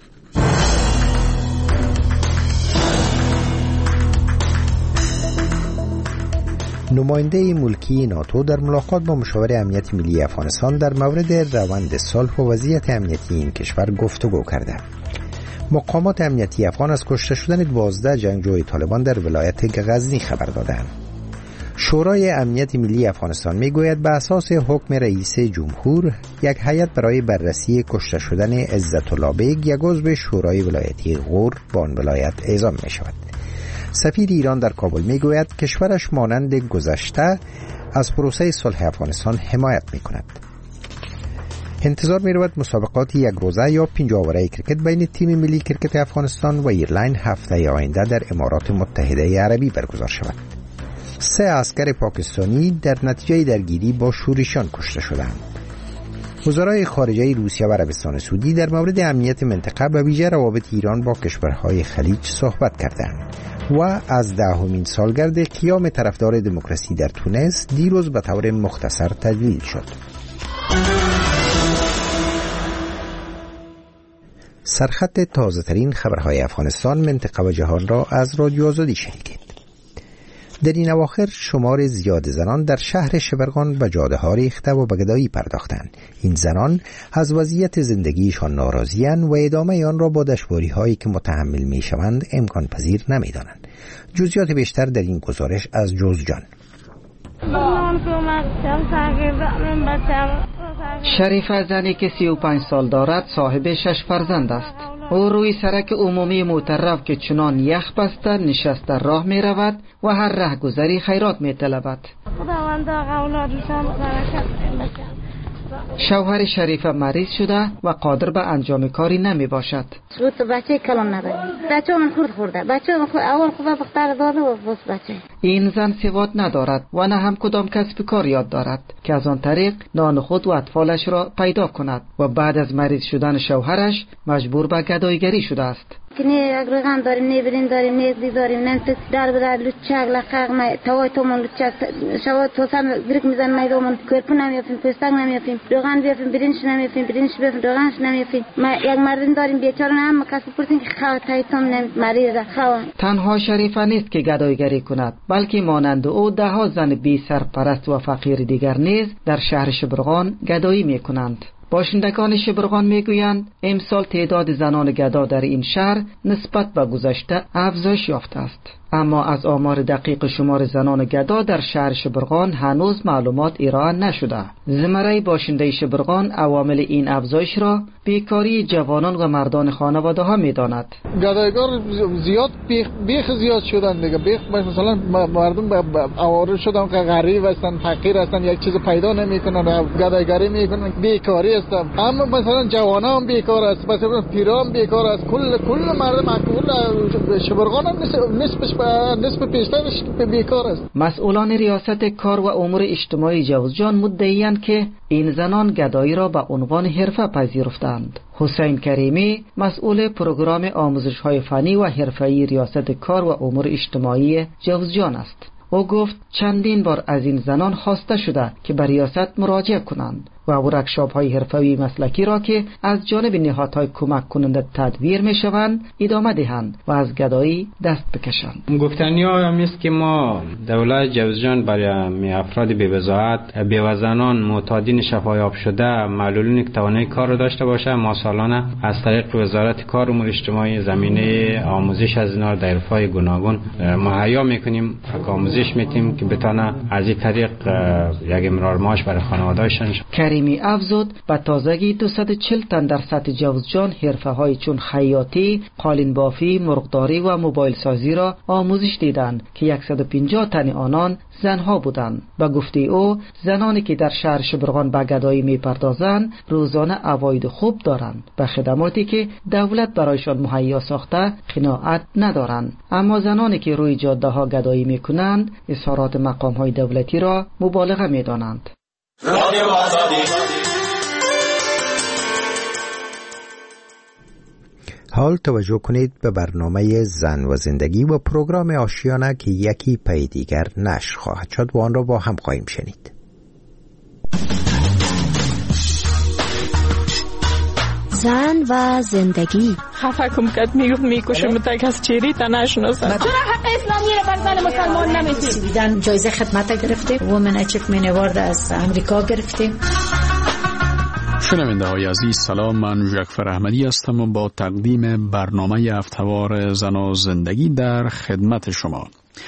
نماینده ملکی ناتو در ملاقات با مشاور امنیت ملی افغانستان در مورد روند صلح و وضعیت امنیتی این کشور گفتگو کرده. مقامات امنیتی افغان از کشته شدن دوازده جنگجوی طالبان در ولایت غزنی خبر دادند. شورای امنیت ملی افغانستان میگوید به اساس حکم رئیس جمهور یک هیئت برای بررسی کشته شدن عزت الله بیگ یک عضو شورای ولایتی غور به آن ولایت اعزام می شود. سفیر ایران در کابل میگوید کشورش مانند گذشته از پروسه صلح افغانستان حمایت می کند. انتظار می رود مسابقات یک روزه یا پنج آوره کرکت بین تیم ملی کرکت افغانستان و ایرلند هفته آینده در امارات متحده عربی برگزار شود. سه عسکر پاکستانی در نتیجه درگیری با شورشیان کشته شدند. وزرای خارجه روسیه و عربستان سعودی در مورد امنیت منطقه و ویژه روابط ایران با کشورهای خلیج صحبت کردند و از دهمین سالگرد قیام طرفدار دموکراسی در تونس دیروز به طور مختصر تجلیل شد. سرخط تازه ترین خبرهای افغانستان، منطقه و جهان را از رادیو آزادی شنیدید. در این اواخر شمار زیاد زنان در شهر شبرغان به جاده ها ریخته و به گدایی پرداختند. این زنان از وضعیت زندگیشان ناراضی‌اند و ادامه آن را با دشواری هایی که متحمل می شوند امکان پذیر نمی دانند. جزئیات بیشتر در این گزارش از جوزجان. شریفه زنی که سی و پنج سال دارد صاحب شش فرزند است. او روی سرک عمومی مترف که چنان یخ بسته نشسته راه می رود و هر رهگذری خیرات می طلبد. شوهر شریفه مریض شده و قادر به انجام کاری نمی باشد. بچه کلان نداره. بچه من خورد خورده. بچه اول خوبه بختر داده و بس بچه. این زن سواد ندارد و نه هم کدام کسب کار یاد دارد که از آن طریق نان خود و اطفالش را پیدا کند و بعد از مریض شدن شوهرش مجبور به گداییگری شده است. کنی اگرگان داریم، نیبرین داریم، نیزی داریم، ننت در بدر لچک لقاق ما توای تومون لچک شوا توسان گریک میزن مایدومون کرپو نمیافیم، پستک نمیافیم، دوغان بیافیم، برینش نمیافیم، برینش بیافیم، دوغانش نمیافیم. ما یک مردم داریم بیچاره هم کسی پرسین که خوا تایتون نمی مریض خوا. تنها شریفه نیست که گداییگری کند، بلکه مانند او ده ها زن بی سرپرست و فقیر دیگر نیز در شهر شبرغان گدایی میکنند. باشندگان شبرغان میگویند امسال تعداد زنان گدا در این شهر نسبت به گذشته افزایش یافته است. اما از آمار دقیق شمار زنان گدا در شهر شبرغان هنوز معلومات ارائه نشده. زمره باشنده شبرغان عوامل این افزایش را بیکاری جوانان و مردان خانواده ها میداند. گدایگار زیاد بیخ, بیخ زیاد شدن دیگه. بیخ مثلا مردم آواره شدن که غریب هستن، فقیر هستن، یک چیز پیدا نمیکنن، گدایگری میکنن، بیکاری هستن. اما مثلا جوانان هم بیکار است، مثلا پیران هم بیکار است. کل کل مردم کل شبرغان هم نسبش نسبت پیشترش بیکار است. مسئولان ریاست کار و امور اجتماعی جوزجان مدعی‌اند که این زنان گدایی را به عنوان حرفه پذیرفتند. حسین کریمی مسئول پروگرام آموزش‌های فنی و حرفه‌ای ریاست کار و امور اجتماعی جوزجان است. او گفت چندین بار از این زنان خواسته شده که به ریاست مراجعه کنند و ورکشاپ‌های حرفه‌ای مسلکی را که از جانب نهادهای کمک کننده تدبیر می‌شوند ادامه دهند و از گدایی دست بکشند. گفتنی ها هم است که ما دولت جوزجان برای افراد بی‌وضاحت، بی‌وزنان، معتادین شفایاب شده، معلولین که توانایی کار را داشته باشه، ما سالانه از طریق وزارت کار و امور اجتماعی زمینه آموزش از اینا در حرفه‌های گوناگون مهیا می‌کنیم، آموزش می‌دیم که بتونه از این طریق یک امرار معاش برای خانواده‌شان. کریمی افزود به تازگی دویست و چهل تن در سطح جوزجان حرفه‌های چون خیاطی، قالین بافی، مرغداری و موبایل سازی را آموزش دیدند که صد و پنجاه تن آنان زنها بودند. به گفته او زنانی که در شهر شبرغان به گدایی می‌پردازند روزانه عواید خوب دارند. به خدماتی که دولت برایشان مهیا ساخته قناعت ندارند. اما زنانی که روی جاده ها گدایی می‌کنند اظهارات مقام‌های دولتی را مبالغه می‌دانند. حال توجه کنید به برنامه زن و زندگی و پروگرام آشیانه که یکی پی دیگر نشر خواهد شد و آن را با هم خواهیم شنید. زن و زندگی. خفه کم کد میگفت میکشم تا کس چیری تا نشناسم. چرا حق اسلامی را بر زن مسلمان نمیدید؟ سویدن جایزه خدمت گرفته، وومن اچیومنت اوارد از امریکا گرفته. شنونده های عزیز سلام، من جعفر احمدی هستم و با تقدیم برنامه هفته‌وار زن و زندگی در خدمت شما.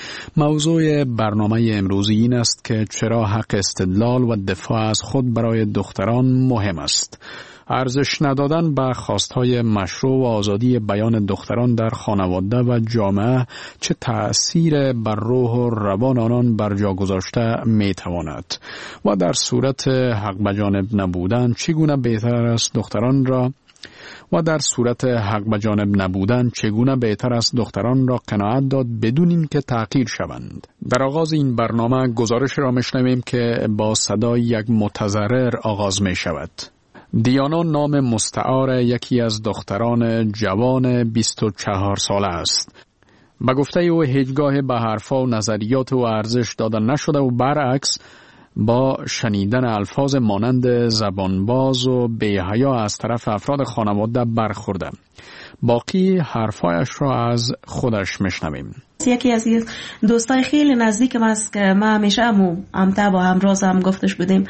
موضوع برنامه امروزی این است که چرا حق استدلال و دفاع از خود برای دختران مهم است. ارزش ندادن به خواستهای مشروع و آزادی بیان دختران در خانواده و جامعه چه تأثیر بر روح و روان آنان بر جا گذاشته می تواند و در صورت حق بجانب نبودن چگونه بهتر است دختران را و در صورت حق بجانب نبودن چگونه بهتر است دختران را قناعت داد بدون اینکه تحقیر شوند. در آغاز این برنامه گزارش را میشنویم که با صدای یک متضرر آغاز می شود. دیانا نام مستعار یکی از دختران جوان بیست و چهار ساله است. به گفته او هیچگاه به حرفا و نظریات و ارزش دادن نشده و برعکس با شنیدن الفاظ مانند زبانباز و بی‌حیا از طرف افراد خانواده برخورده. باقی حرفایش را از خودش میشنویم. یکی از دوستای خیلی نزدیکم است که ما همیشه همو همتا با همراز هم گفتش بودیم،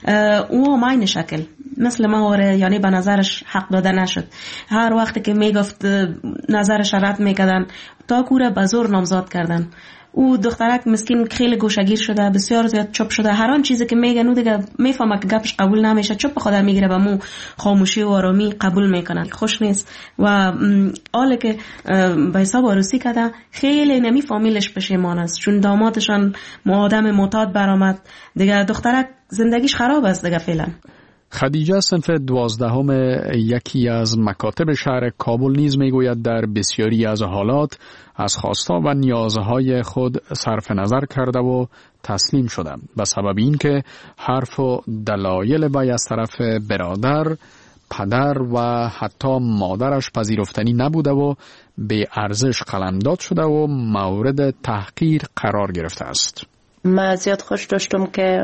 او هم این شکل مثل ما وره، یعنی به نظرش حق داده نشد. هر وقتی که میگفت نظرش رد میکردن تا کوره به زور نامزاد کردن. او دخترک مسکین خیلی گوشگیر شده، بسیار زیاد چپ شده، هر آن چیزی که میگن او دیگه میفهمه که گپش قبول نمیشه، چپ خودم میگیره و مو خاموشی و آرامی قبول میکنه. خوش نیست و حالا که به حساب عروسی کرده خیلی نمی فامیلش پشیمان است، چون دامادشان آدم معتاد برآمد دیگه. دخترک زندگیش خراب است دیگه فعلا. خدیجه صنف دوازدهم یکی از مکاتب شهر کابل نیز میگوید در بسیاری از حالات از خواستا و نیازهای خود صرف نظر کرده و تسلیم شده به سبب اینکه حرف و دلایل وی از طرف برادر، پدر و حتی مادرش پذیرفتنی نبوده و به ارزش قلمداد شده و مورد تحقیر قرار گرفته است. من زیاد خوش داشتم که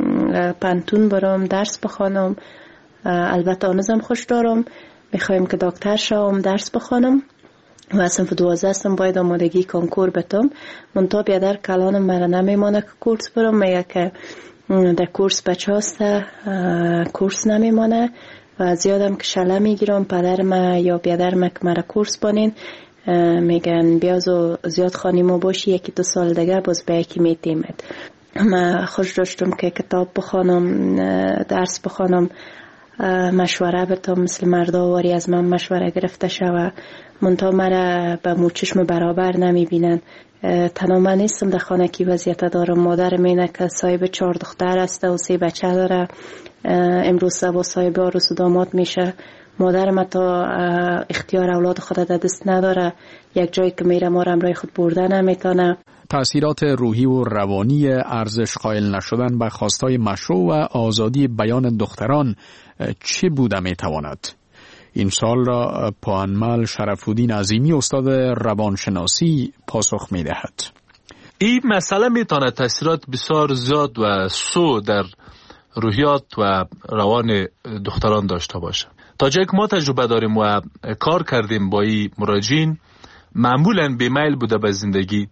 پانتون برام درس بخوانم، البته آنوزم خوش دارم، میخوایم که دکتر شوم درس بخوانم و صنف دوازده هستم، باید آمادگی کنکور بتم. منطقه بیادر کلانم مرا نمیمانه که کورس برم، میگه که در کورس بچه هست کورس نمیمانه و زیادم که شله میگیرم. پدر ما یا بیادر ما که مرا کورس بانین میگن بیازو زیاد خانیمو باشی یکی دو سال دیگه باز به یکی میتیمد. من خوش داشتم که کتاب بخوانم، درس بخوانم، مشوره بتم مثل مردا واری از من مشوره گرفته شوه. منطقه مرا به موچشم برابر نمیبینن. تنها من نیستم در خانه کی وضعیت دارم. مادر مینه که صاحب چهار دختر است و سه بچه داره، امروز با صاحب عروس و داماد میشه. مادر ما تا اختیار اولاد خود در دست نداره، یک جایی که میره ما را همراه خود برده نمیتونه. تأثیرات روحی و روانی ارزش قائل نشدن به خواستای مشروع و آزادی بیان دختران چه بوده میتواند؟ این سال را پوانمال شرف‌الدین عظیمی استاد روانشناسی پاسخ میدهد. این مسئله میتونه تأثیرات بسیار زیاد و سو در روحیات و روان دختران داشته باشه. تا جایی که ما تجربه داریم و کار کردیم با این مراجعین، معمولاً بیمیل بوده به زندگی،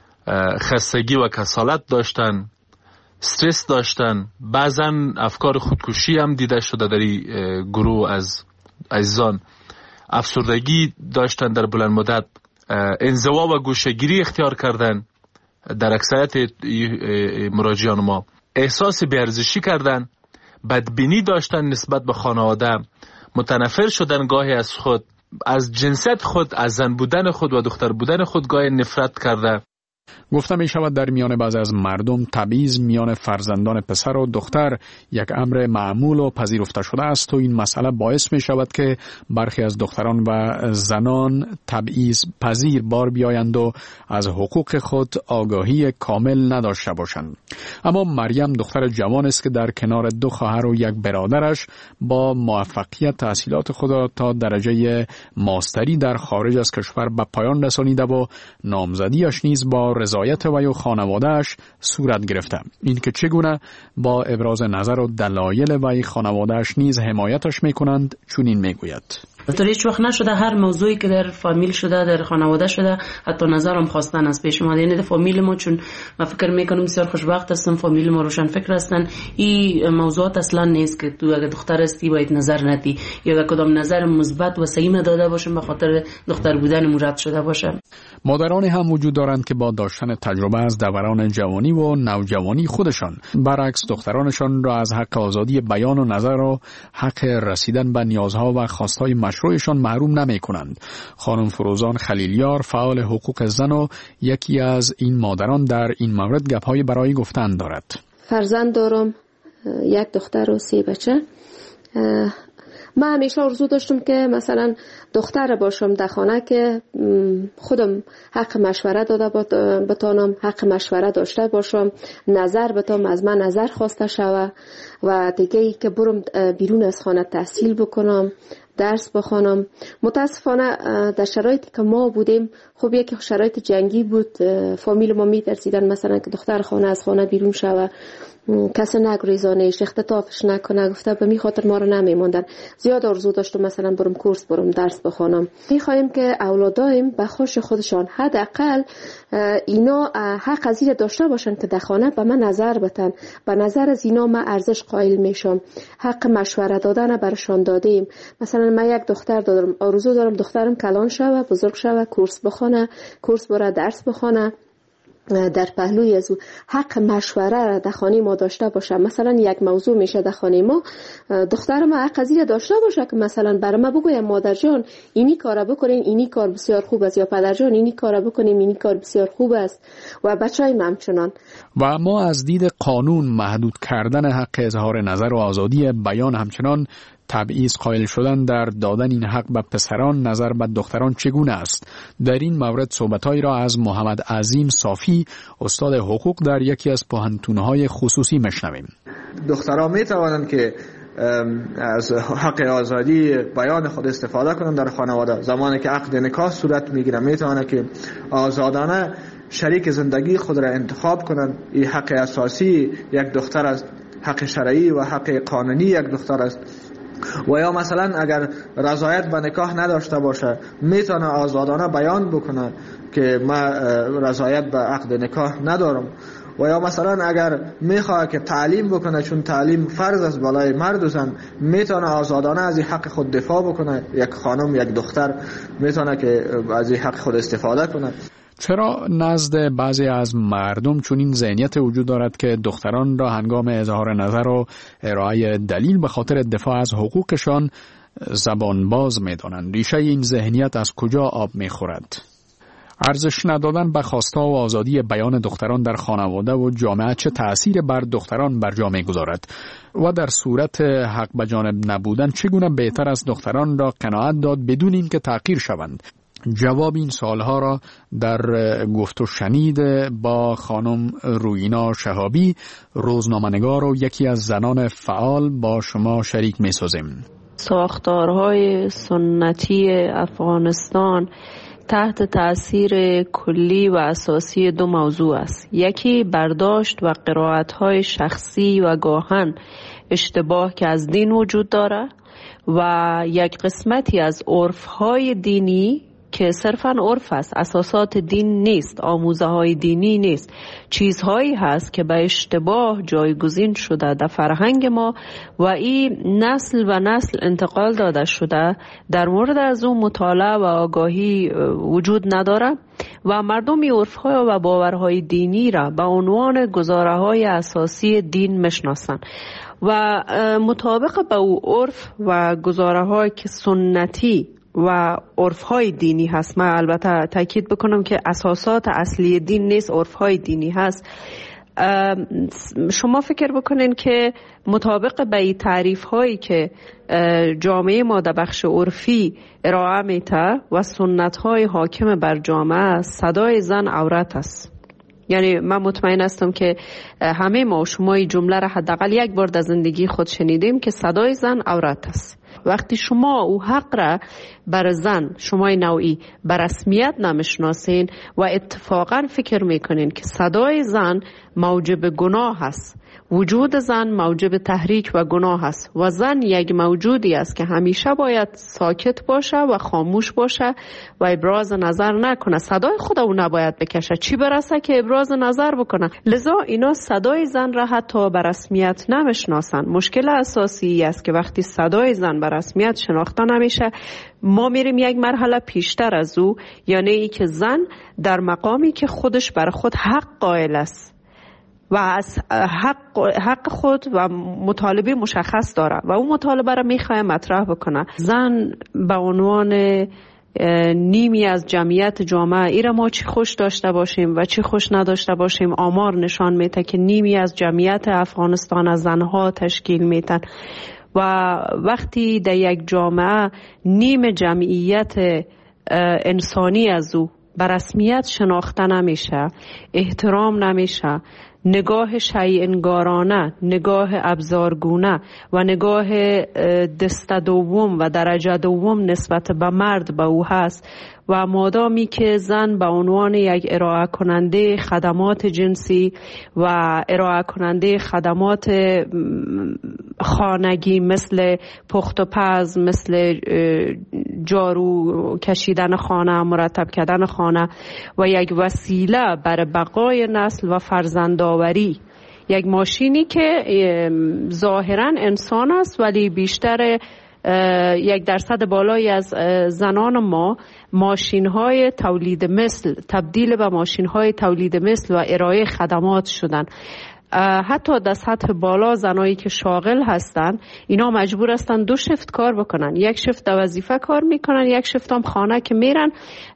خستگی و کسالت داشتن، استرس داشتن، بعضاً افکار خودکشی هم دیده شده در این گروه از عزیزان، افسردگی داشتن در بلند مدت، انزوا و گوشه‌گیری اختیار کردن در اکثریت مراجعان ما، احساس بی‌ارزشی کردن بدبینی داشتن نسبت به خانواده، متنفر شدن گاهی از خود، از جنسیت خود، از زن بودن خود و دختر بودن خود گاهی نفرت کرده. گفته می شود در میان بعضی از مردم تبعیض میان فرزندان پسر و دختر یک امر معمول و پذیرفته شده است و این مسئله باعث می شود که برخی از دختران و زنان تبعیض پذیر بار بیایند و از حقوق خود آگاهی کامل نداشته باشند. اما مریم دختر جوان است که در کنار دو خواهر و یک برادرش با موفقیت تحصیلات خود را تا درجه ماستری در خارج از کشور به پایان رسانیده و نامزدیش نیز با رضایت وی و خانواده‌اش صورت گرفته. این که چگونه با ابراز نظر و دلایل وی خانواده‌اش نیز حمایتش میکنند چنین میگوید: تا هیچ وقت نشده هر موضوعی که در فامیل شده، در خانواده شده، حتی نظرم خواستن از پیش ما. یعنی در فامیل ما، چون ما فکر میکنم بسیار خوشبخت هستم، فامیل ما روشن فکر هستن، این موضوعات اصلا نیست که تو اگه دختر هستی باید نظر ندی یا اگه کدام نظر مثبت و صحیح داده باشم به خاطر دختر بودن مراد شده باشه. مادرانی هم وجود دارند که با داشتن تجربه از دوران جوانی و نوجوانی خودشان برعکس دخترانشان را از حق آزادی بیان و نظر و حق رسیدن به نیازها و خواستهای مشروعشان محروم نمی کنند. خانم فروزان خلیلیار فعال حقوق زن و یکی از این مادران در این مورد گپ‌های برای گفتن دارد. فرزند دارم، یک دختر و سه بچه. من همیشه آرزو داشتم که مثلا دختر باشم در خانه که خودم حق مشوره داده بتانم، حق مشوره داشته باشم، نظر بتام از من نظر خواسته شوه و دیگه ای که برم بیرون از خانه تحصیل بکنم، درس بخوانم. متاسفانه در شرایطی که ما بودیم، خب یک شرایط جنگی بود، فامیل ما می‌ترسیدن مثلا که دختر خانه از خانه بیرون شوه، کسی نگریزانش، اختطافش نکنه، گفته به می خاطر ما رو نمیموندن. زیاد آرزو داشتم مثلا برم کورس، برم درس بخوانم. میخوایم که اولادایم به خوش خودشان حداقل اینا حق از این داشته باشن که در خانه به من نظر بتن. به نظر از اینا من ارزش قائل میشم. حق مشوره دادن برشان دادیم. مثلا من یک دختر دارم، آرزو دارم دخترم کلان شوه، بزرگ شوه، کورس بخونه، کورس بره درس بخونه. در پهلوی از او حق مشوره را در خانه ما داشته باشه. مثلا یک موضوع میشه در خانه ما، دختر ما حق از این داشته باشه که مثلا برای ما بگویم مادر جان اینی کارا بکنین، اینی کار بسیار خوب است، یا پدر جان اینی کارا بکنیم، اینی کار بسیار خوب است، و بچهای ما همچنان. و ما از دید قانون محدود کردن حق اظهار نظر و آزادی بیان، همچنان تبعیض قائل شدن در دادن این حق به پسران نظر به دختران چگونه است؟ در این مورد صحبت‌هایی را از محمد عظیم صافی، استاد حقوق در یکی از پوهنتون‌های خصوصی میشنویم. دخترها میتوانند که از حق آزادی بیان خود استفاده کنند در خانواده. زمانی که عقد نکاح صورت میگیره میتوانند که آزادانه شریک زندگی خود را انتخاب کنند. این حق اساسی یک دختر است، حق شرعی و حق قانونی یک دختر است. و یا مثلا اگر رضایت به نکاح نداشته باشه میتونه آزادانه بیان بکنه که من رضایت به عقد نکاح ندارم. و یا مثلا اگر میخواد که تعلیم بکنه، چون تعلیم فرض است بالای مرد و زن، میتونه آزادانه از این حق خود دفاع بکنه. یک خانم، یک دختر میتونه که از این حق خود استفاده کنه. چرا نزد بعضی از مردم چون این ذهنیت وجود دارد که دختران را هنگام اظهار نظر و ارائه دلیل به خاطر دفاع از حقوقشان زبان باز می‌دانند؟ ریشه این ذهنیت از کجا آب می‌خورد؟ ارزش ندادن به خواسته و آزادی بیان دختران در خانواده و جامعه چه تأثیر بر دختران بر جامعه گذارد و در صورت حق به جانب نبودن چگونه بهتر است دختران را قناعت داد بدون اینکه تحقیر شوند؟ جواب این سوالها را در گفت و شنید با خانم روینا شهابی، روزنامه‌نگار و یکی از زنان فعال با شما شریک می‌سازیم. ساختارهای سنتی افغانستان تحت تأثیر کلی و اساسی دو موضوع است. یکی برداشت و قرائت‌های شخصی و گاهن اشتباه که از دین وجود دارد و یک قسمتی از عرف‌های دینی که صرفاً عرف است، اساسات دین نیست، آموزه های دینی نیست، چیزهایی هست که به اشتباه جایگزین شده در فرهنگ ما و این نسل و نسل انتقال داده شده. در مورد از اون مطالعه و آگاهی وجود نداره و مردم عرف‌ها و باورهای دینی را به عنوان گزاره‌های اساسی دین میشناسند و مطابق با او عرف و گزاره های که سنتی و عرف های دینی هست. من البته تاکید بکنم که اساسات اصلی دین نیست، عرف های دینی هست. شما فکر بکنین که مطابق به این تعریف هایی که جامعه ما در بخش عرفی ارائه میته و سنت های حاکم بر جامعه، صدای زن عورت است. یعنی من مطمئن هستم که همه ما و شما این جمله را حداقل یک بار در زندگی خود شنیدیم که صدای زن عورت است. وقتی شما او حق را بر زن، شما نوعی بر رسمیت نمیشناسین و اتفاقا فکر میکنین که صدای زن موجب گناه است، وجود زن موجب تحریک و گناه است و زن یک موجودی است که همیشه باید ساکت باشه و خاموش باشه و ابراز نظر نکنه، صدای خود او نباید بکشه، چی برسه که ابراز نظر بکنه. لذا اینا صدای زن را حتی به رسمیت نمیشناسن. مشکل اساسی است که وقتی صدای زن به رسمیت شناخته نمیشه، ما میریم یک مرحله پیشتر از او، یعنی ای که زن در مقامی که خودش بر خود حق قائل است و از حق, حق خود و مطالبه مشخص داره و اون مطالبه را میخواه مطرح بکنه. زن به عنوان نیمی از جمعیت جامعه، ایره ما چی خوش داشته باشیم و چی خوش نداشته باشیم، آمار نشان میده که نیمی از جمعیت افغانستان از زنها تشکیل میتن و وقتی در یک جامعه نیم جمعیت انسانی از او به رسمیت شناخته نمیشه، احترام نمیشه، نگاه شیءانگارانه، نگاه ابزارگونه و نگاه دست دوم و درجه دوم نسبت به مرد به او هست و مادامی که زن به عنوان یک ارائه کننده خدمات جنسی و ارائه کننده خدمات خانگی مثل پخت و پز، مثل جارو کشیدن خانه، مرتب کردن خانه و یک وسیله برای بقای نسل و فرزندآوری، یک ماشینی که ظاهرا انسان است ولی بیشتر یک درصد بالایی از زنان ما ماشین های تولید مثل تبدیل به ماشین های تولید مثل و ارائه خدمات شدن. حتی در سطح بالا زنایی که شاغل هستن، اینا مجبور هستن دو شفت کار بکنن، یک شفت در وظیفه کار میکنن، یک شفت هم خانه که میرن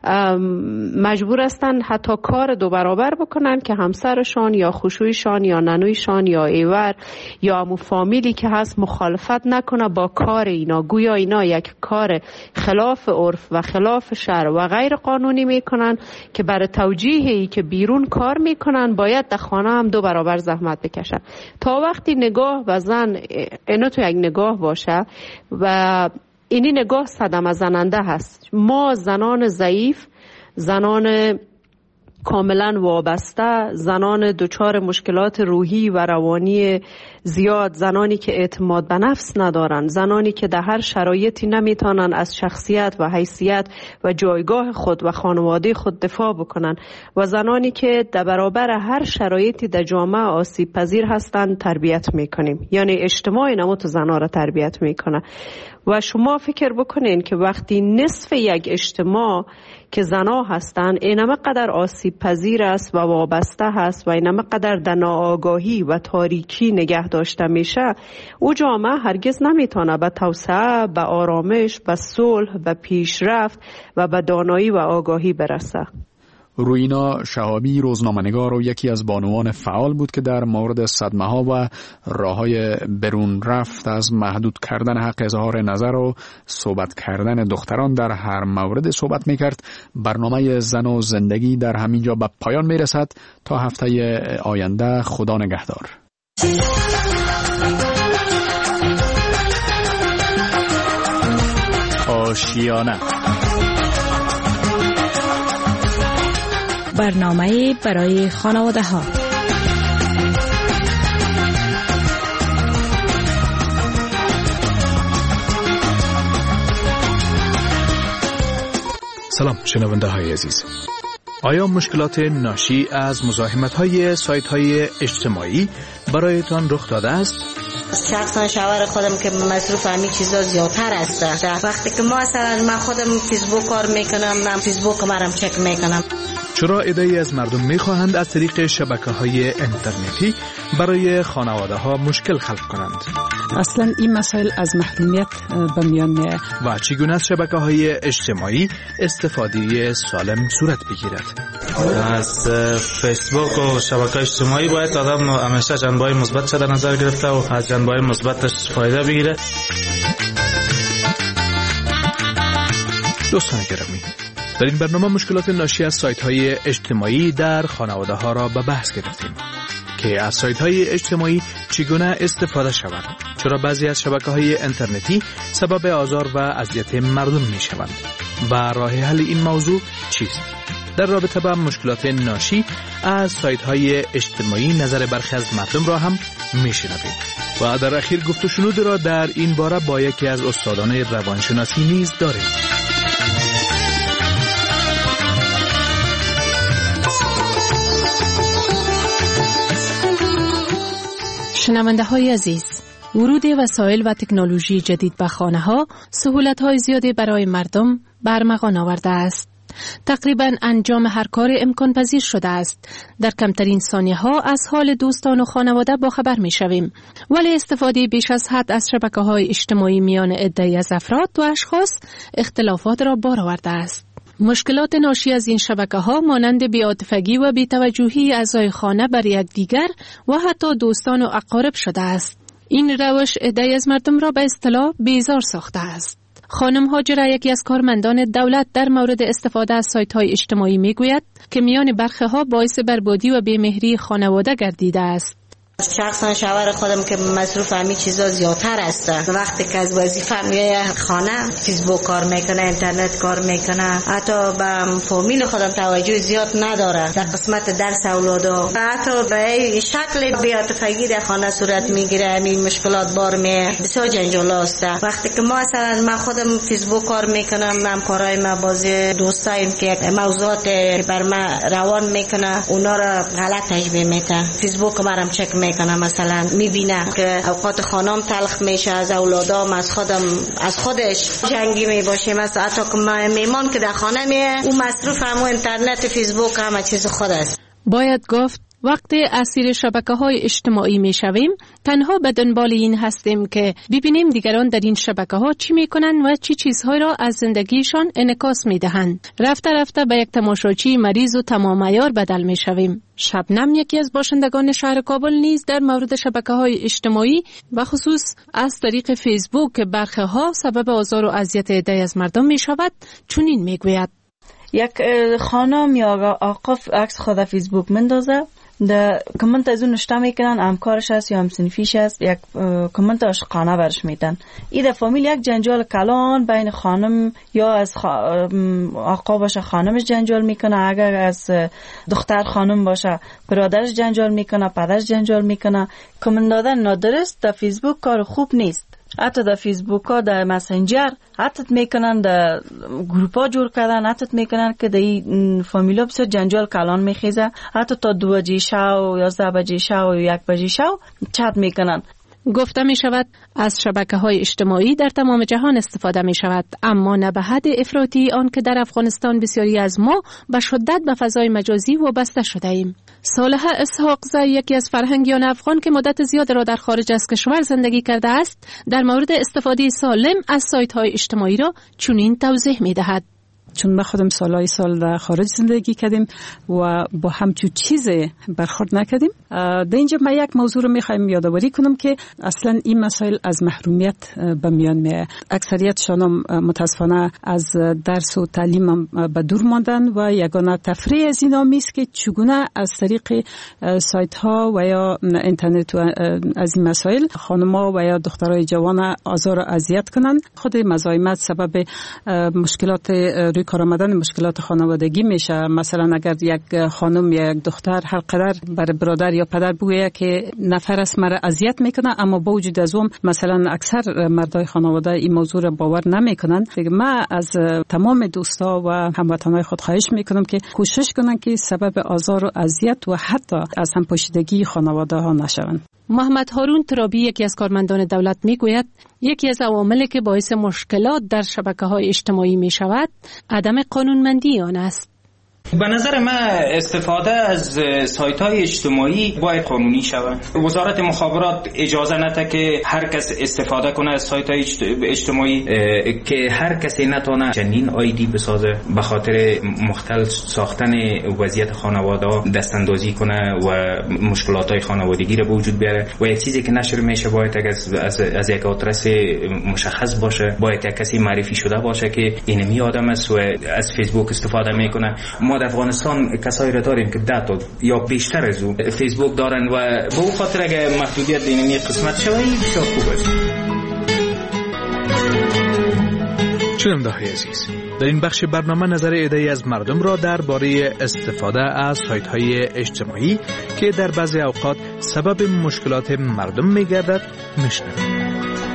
مجبور هستن حتی کار دو برابر بکنن که همسرشان یا خشویشان یا ننویشان یا ایور یا همون فامیلی که هست مخالفت نکنه با کار اینا، گویا اینا یک کار خلاف عرف و خلاف شرع و غیر قانونی میکنن که برای توجیهی که بیرون کار میکنن باید در خانه هم دو برابر زحمت بکشن. تا وقتی نگاه و زن اینو تو یک نگاه باشه و اینی نگاه صدمه زننده هست. ما زنان ضعیف، زنان کاملا وابسته، زنان دچار مشکلات روحی و روانی زیاد، زنانی که اعتماد به نفس ندارن، زنانی که در هر شرایطی نمیتونن از شخصیت و حیثیت و جایگاه خود و خانواده خود دفاع بکنن و زنانی که در برابر هر شرایطی در جامعه آسیب پذیر هستن تربیت میکنیم. یعنی اجتماع نموت زنها را تربیت میکنه و شما فکر بکنین که وقتی نصف یک اجتماع که زنا هستن اینمه قدر آسیب پذیر است و وابسته هست و اینمه قدر در ناآگاهی و تاریکی نگه داشته میشه، او جامعه هرگز نمیتونه به توسعه، به آرامش، به صلح، به پیشرفت و به دانایی و آگاهی برسه. روینا شهابی روزنامه‌نگار و یکی از بانوان فعال بود که در مورد صدمه ها و راه‌های برون رفت از محدود کردن حق اظهار نظر و صحبت کردن دختران در هر مورد صحبت می‌کرد. برنامه زن و زندگی در همینجا به پایان میرسد. تا هفته آینده، خدا نگهدار. آشیانه، برنامه برای خانواده ها. سلام شنونده های عزیز. آیا مشکلات ناشی از مزاحمت های سایت های اجتماعی برایتان رخ داده است؟ شخصا شوهر خودم که مصروف همین چیزا زیادتر است. وقتی که ما مثلا من خودم فیسبوک کار میکنم، من فیسبوک مرم چک میکنم. چرا عده‌ای از مردم می‌خواهند از طریق شبکه‌های اینترنتی برای خانواده‌ها مشکل خلق کنند؟ اصلا این مسائل از محرومیت به میان میاد و چگونه از شبکه‌های اجتماعی استفاده سالم صورت بگیرد؟ از فیسبوک و شبکه‌های اجتماعی باید آدم همیشه جنبه‌های مثبت در نظر گرفته و از جنبه‌های مثبتش فایده بگیره. دوستان گرامی، در این برنامه مشکلات ناشی از سایت‌های اجتماعی در خانواده‌ها را به بحث گرفتیم که از سایت‌های اجتماعی چگونه استفاده شود، چرا بعضی از شبکه‌های اینترنتی سبب آزار و اذیت مردم می‌شوند و راه حل این موضوع چیست؟ در رابطه با مشکلات ناشی از سایت‌های اجتماعی نظر برخی از مردم را هم می‌شنوید و در اخیر گفت و شنود را در این باره با یکی از استادان روانشناسی نیز داریم. شنونده های عزیز، ورود وسایل و تکنولوژی جدید به خانه ها سهولت های زیادی برای مردم برمغان آورده است. تقریبا انجام هر کار امکان پذیر شده است. در کمترین ثانیه ها از حال دوستان و خانواده با خبر می شویم. ولی استفاده بیش از حد از شبکه های اجتماعی میان عده‌ای از افراد و اشخاص اختلافات را بار آورده است. مشکلات ناشی از این شبکه ها مانند بی‌عاطفگی و بی‌توجهی اعضای خانه بر یکدیگر و حتی دوستان و اقارب شده است. این روش عده‌ای از مردم را به اصطلاح بیزار ساخته است. خانم هاجره، یکی از کارمندان دولت، در مورد استفاده از سایت های اجتماعی می گوید که میان برخه ها باعث بربادی و بی‌مهری خانواده گردیده است. شخصا شوهر خودم که مصروف همین چیزا زیادتر است. وقتی که از وظیفه میای خانه، فیسبوک کار میکنه، اینترنت کار میکنه، حتی به فامیل خودم توجه زیاد نداره در قسمت درس اولادا، حتی به شکل بی‌عاطفگی در خانه صورت میگیره. همین مشکلات بار می بسیار جنجال است. وقتی که ما مثلا من خودم فیسبوک کار میکنم، همکارای ما بازی دوستایم که موضوعات بر ما روان میکنه اونا را غلط تشبیه میکنه. فیسبوک برام چک میکنه، مثلا میبینه که اوقات خانم تلخ میشه، از اولادام، از خودم، از خودش جنگی میباشه. مثلا حتی که میمان که در خانه میه اون مصروف همون اینترنت، فیسبوک، همه چیز خود است. باید گفت وقتی اسیر شبکه‌های اجتماعی میشویم تنها به دنبال این هستیم که ببینیم دیگران در این شبکه‌ها چی میکنن و چی چیزهای را از زندگیشان انعکاس میدهند. رفته رفته به یک تماشاچی مریض و تمام عیار بدل میشویم. شبنم، یکی از باشندگان شهر کابل، نیز در مورد شبکه‌های اجتماعی و خصوص از طریق فیسبوک که برخی ها سبب آزار و اذیت عده‌ای از مردم میشود چنین میگوید: یک خانم یا آقا عکس خود فیسبوک مندازه، در کامنت از اون نشته میکنن همکارش هست یا همسنفیش هست، یک کامنت عاشقانه برش میدن. این در فامیل یک جنجال کلان بین خانم یا از خ... آقا باشه خانمش جنجال میکنه، اگر از دختر خانم باشه برادرش جنجال میکنه، پدرش جنجال میکنه. کامنت دادن نادرست در فیسبوک کار خوب نیست. حتی در فیسبوک ها، در مسنجر حتی میکنن، در گروپ ها جور کردن، حتی میکنن که در این فامیلا بسیار جنجال کلان میخیزه، حتی تا دو بجه شو، یازده بجه شو، یک بجه شو چت میکنن. گفته می شود از شبکه های اجتماعی در تمام جهان استفاده می شود، اما نه به حد افراطی آن که در افغانستان بسیاری از ما به شدت به فضای مجازی وابسته شده ایم. صالح اسحاقزی، یکی از فرهنگیان افغان که مدت زیاد را در خارج از کشور زندگی کرده است، در مورد استفاده سالم از سایت های اجتماعی را چنین توضیح می دهد: چون ما خودم سالهای سال در خارج زندگی کردیم و با همچون چیز برخورد نکردیم. در اینجا من یک موضوع رو میخوایم یادآوری کنم که اصلا این مسائل از محرومیت به میان میاد. اکثریتشان متاسفانه از درس و تعلیم به دور ماندن و یگانه تفریح از اینا میست که چگونه از طریق سایت ها و یا اینترنت و از این مسائل خانم‌ها و یا دخترای جوان آزار و اذیت کنن. خود مزاحمت سبب مشکلات روی کار آمدن مشکلات خانوادگی میشه. مثلا اگر یک خانم یا یک دختر هر قدر برای برادر یا پدر بگویه که نفر است مرا اذیت میکنه، اما با وجود از اون مثلا اکثر مردای خانواده این موضوع را باور نمیکنن. من از تمام دوستا و هموطنای خود خواهش میکنم که کوشش کنن که سبب آزار و اذیت و حتی از هم پوشیدگی خانواده ها نشوند. محمد هارون ترابی، یکی از کارمندان دولت، میگوید یکی از عواملی که باعث مشکلات در شبکه‌های اجتماعی میشود عدم قانونمندی آن است. به نظر من استفاده از سایت های اجتماعی باید قانونی شود. وزارت مخابرات اجازه نده که هر کس استفاده کنه از سایت های اجتماعی، که هر کسی نتونه جنین آیدی بسازه به خاطر مختل ساختن وضعیت خانواده دست اندازی کنه و مشکلات های خانوادگی رو به وجود بیاره. و یک چیزی که نشر میشه باید از از, از یک آدرس مشخص باشه، باید یک کسی معرفی شده باشه که اینمی آدم است و از فیسبوک استفاده میکنه. ما در افغانستان کسایی را داریم که ده تا یا بیشتر از او فیسبوک دارن و به اون خاطر اگه محدودیت اینمی قسمت شوی بسیار خوب است. شنونده‌های عزیز، در این بخش برنامه نظر عده‌ای از مردم را درباره استفاده از سایت‌های اجتماعی که در بعضی اوقات سبب مشکلات مردم می‌گردد میشنویم.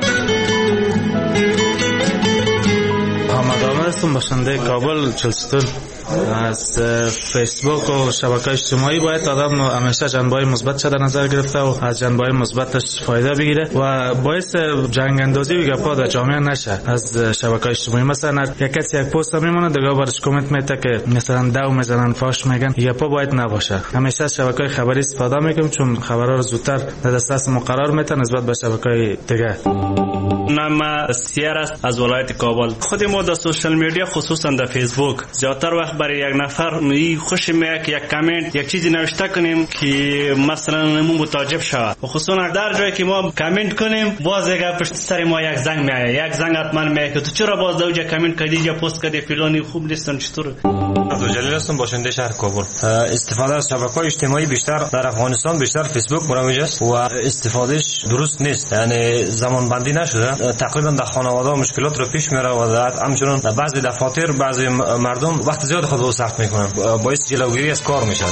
محمد عامر هستم، باشنده کابل چلستون. از فیسبوک و شبکه‌های اجتماعی باید آدم همیشه جنبه‌های مثبت در نظر گرفته و از جنبه‌های مثبتش فایده بگیره و باعث جنگ اندازی و گپا در جامعه نشه. از شبکه‌های اجتماعی مثلا یک کسی یک پست میمونه دیگه برش کامنت میته که مثلا داو میزنن، فاش میگن، گپا باید نباشه. همیشه از شبکه‌های خبری استفاده میکنم چون خبرها رو زودتر در دسترس ما قرار میده نسبت به شبکه‌های دیگه. نام سیار است از ولایت کابل. خود ما در سوشال میدیا خصوصا در فیسبوک زیادتر وقت برای یک نفر می خوش میاد که یک کامنت یک چیزی نوشته کنیم که مثلا ما متعجب شود و خصوصا در جایی که ما کامنت کنیم باز یک پشت سر ما یک زنگ میاد، یک زنگ حتما میاد که تو چرا باز دوجا کامنت کردی یا پست کردی فلانی خوب نیستن چطور. عبدالجلیل هستم، باشنده شهر کابل. استفاده از شبکه‌های اجتماعی بیشتر در افغانستان بیشتر فیسبوک مروج است و استفادهش درست نیست، یعنی زمان بندی نشده. تقریبا در خانواده مشکلات رو پیش میاره و همچنین بعضی دفاتر بعضی مردم وقت زیاد خود رو سخت میکنن، باعث جلوگیری از کار میشه.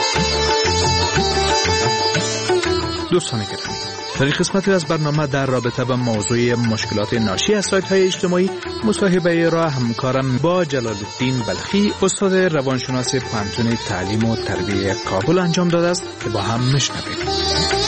دوستان گرامی، در این قسمتی از برنامه در رابطه با موضوع مشکلات ناشی از سایت‌های اجتماعی مصاحبه را همکارم با جلال الدین بلخی، استاد روانشناس پانتون تعلیم و تربیت کابل انجام داده است که با هم میشنویم.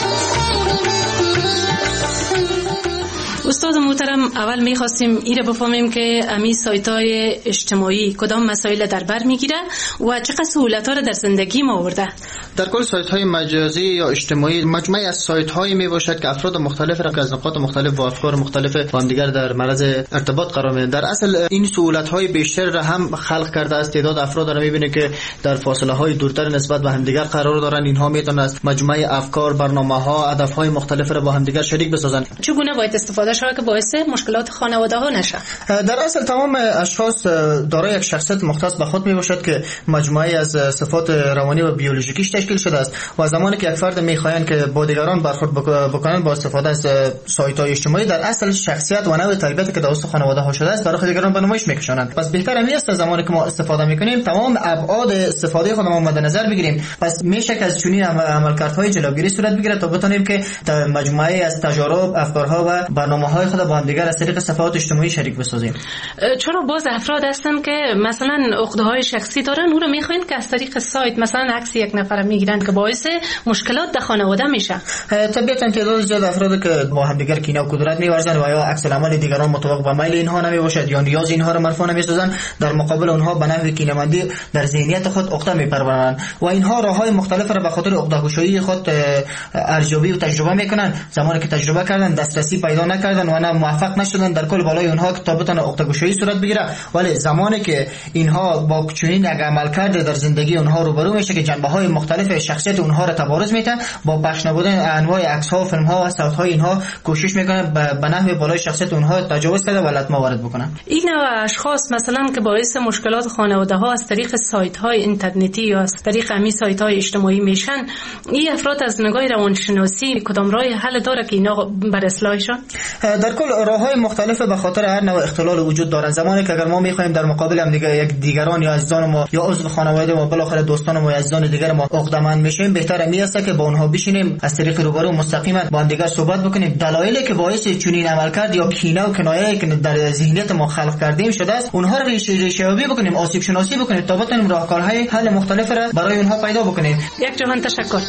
استاد محترم، اول می‌خواستیم ایره بفهمیم که امی سایت‌های اجتماعی کدام مسائل در بر میگیره و چقدر سهولت‌ها را در زندگی ما آورده. در کل سایت‌های مجازی یا اجتماعی مجموعه از سایت‌هایی میباشد که افراد مختلف را که از نقاط مختلف و افکار مختلف با هم دیگر در معرض ارتباط قرار میدن. در اصل این سهولت‌های بیشتر را هم خلق کرده است. تعداد افراد را می‌بینه که در فاصله‌های دورتر نسبت به همدیگر قرار دارند. اینها میتونن از مجموعه افکار، برنامه‌ها، هدف‌های مختلف را با همدیگر شریک بسازند. چگونه باید استفاده شود که باعث مشکلات خانواده‌ها نشه؟ در اصل تمام اشخاص دارای یک شخصیت مختص به خود میباشد که مجموعه از صفات روانی و بیولوژیکیش تشکیل شده است و زمانی که یک فرد میخواهند که با دیگران برخورد بکنند با استفاده از سایت‌های اجتماعی در اصل شخصیت و نوع تربیتی که توسط خانواده‌ها شده است برای دیگران به نمایش میکشانند. پس بهتر است زمانی که ما استفاده میکنیم تمام ابعاد استفاده خودمون مد نظر بگیریم. پس میشه که از چنین عملکردهای جلوگیری صورت بگیره تا بتونیم که مجموعه از تجارب، افکارها و برنامه‌های خود با هم دیگر از طریق صفحات اجتماعی شریک بسازیم. چرا باز افراد هستن که مثلا عقده‌های شخصی دارن اون رو میخواین که از طریق سایت مثلا عکس یک نفر میگیرن که باعث مشکلات در خانواده میشه؟ طبیعتاً تعداد زیاد افراد که با هم دیگر کینه و کدورت می‌ورزن و یا عکس العمل دیگران مطابق با میل اینها نمیباشد یا نیاز اینها را مرفوع نمی‌سازن، در مقابل اونها به نحو کینه‌مندی در ذهنیت خود عقده میپرورند و اینها راههای مختلف را به خاطر عقده‌گشایی خود ارزیابی و تجربه میکنن. زمانی که تجربه کردن دسترسی پیدا نکردن و نه موفق نشدن در کل بالای اونها که تا بتونه عقده‌گشایی صورت بگیره، ولی زمانی که اینها با چنین یک عملکرد در زندگی اونها روبرو میشه که جنبه‌های مختلف شخصیت اونها را تبارز میده، با پخش نبودن انواع عکس‌ها و فیلم‌ها و صوت‌های اینها کوشش میکنن به نحو بالای شخصیت اونها تجاوز کنه و لطمه وارد بکنن. این نوع اشخاص مثلا که باعث مشکلات خانواده‌ها از طریق سایت‌های اینترنتی یا از طریق امی سایت‌های اجتماعی میشن، این افراد از نگاه روانشناسی کدام راه حل داره که اینا بر اصلاحشان؟ در کل راه‌های مختلف به خاطر هر نوع اختلال وجود دارن. زمانی که اگر ما می‌خوایم در مقابل هم دیگه یک دیگران یا عزیزان ما یا عضو خانواده ما بالاخره دوستان ما یا عزیزان دیگر ما عقده‌مند میشیم، بهتره میاسته که با اونها بشینیم از طریق روبرو مستقیما با هم دیگر صحبت بکنیم. دلایلی که باعث چنین عملکرد یا کینه و کنایه‌ای که در ذهنیت ما خلق کردیم شده است اونها رو ریشه‌یابی بکنیم، آسیب شناسی بکنیم تا بتونیم راهکارهای حل مختلف را برای اونها پیدا بکنیم. یک جهان تشکر.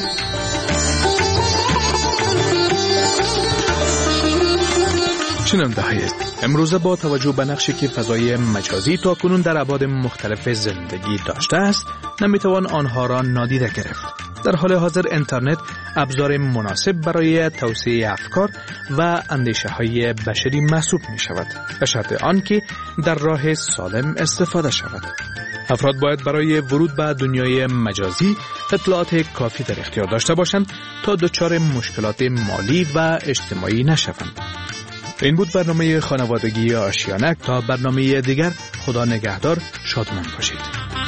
شنونده های امروزه با توجه به نقشی که فضای مجازی تا کنون در ابعاد مختلف زندگی داشته است، نمیتوان آنها را نادیده گرفت. در حال حاضر اینترنت ابزار مناسب برای توسعه افکار و اندیشه های بشری محسوب می شود، به شرط آنکه در راه سالم استفاده شود. افراد باید برای ورود به دنیای مجازی اطلاعات کافی در اختیار داشته باشند تا دچار مشکلات مالی و اجتماعی نشوند. این بود برنامه خانوادگی آشیانک. تا برنامه دیگر، خدا نگهدار، شادمان باشید.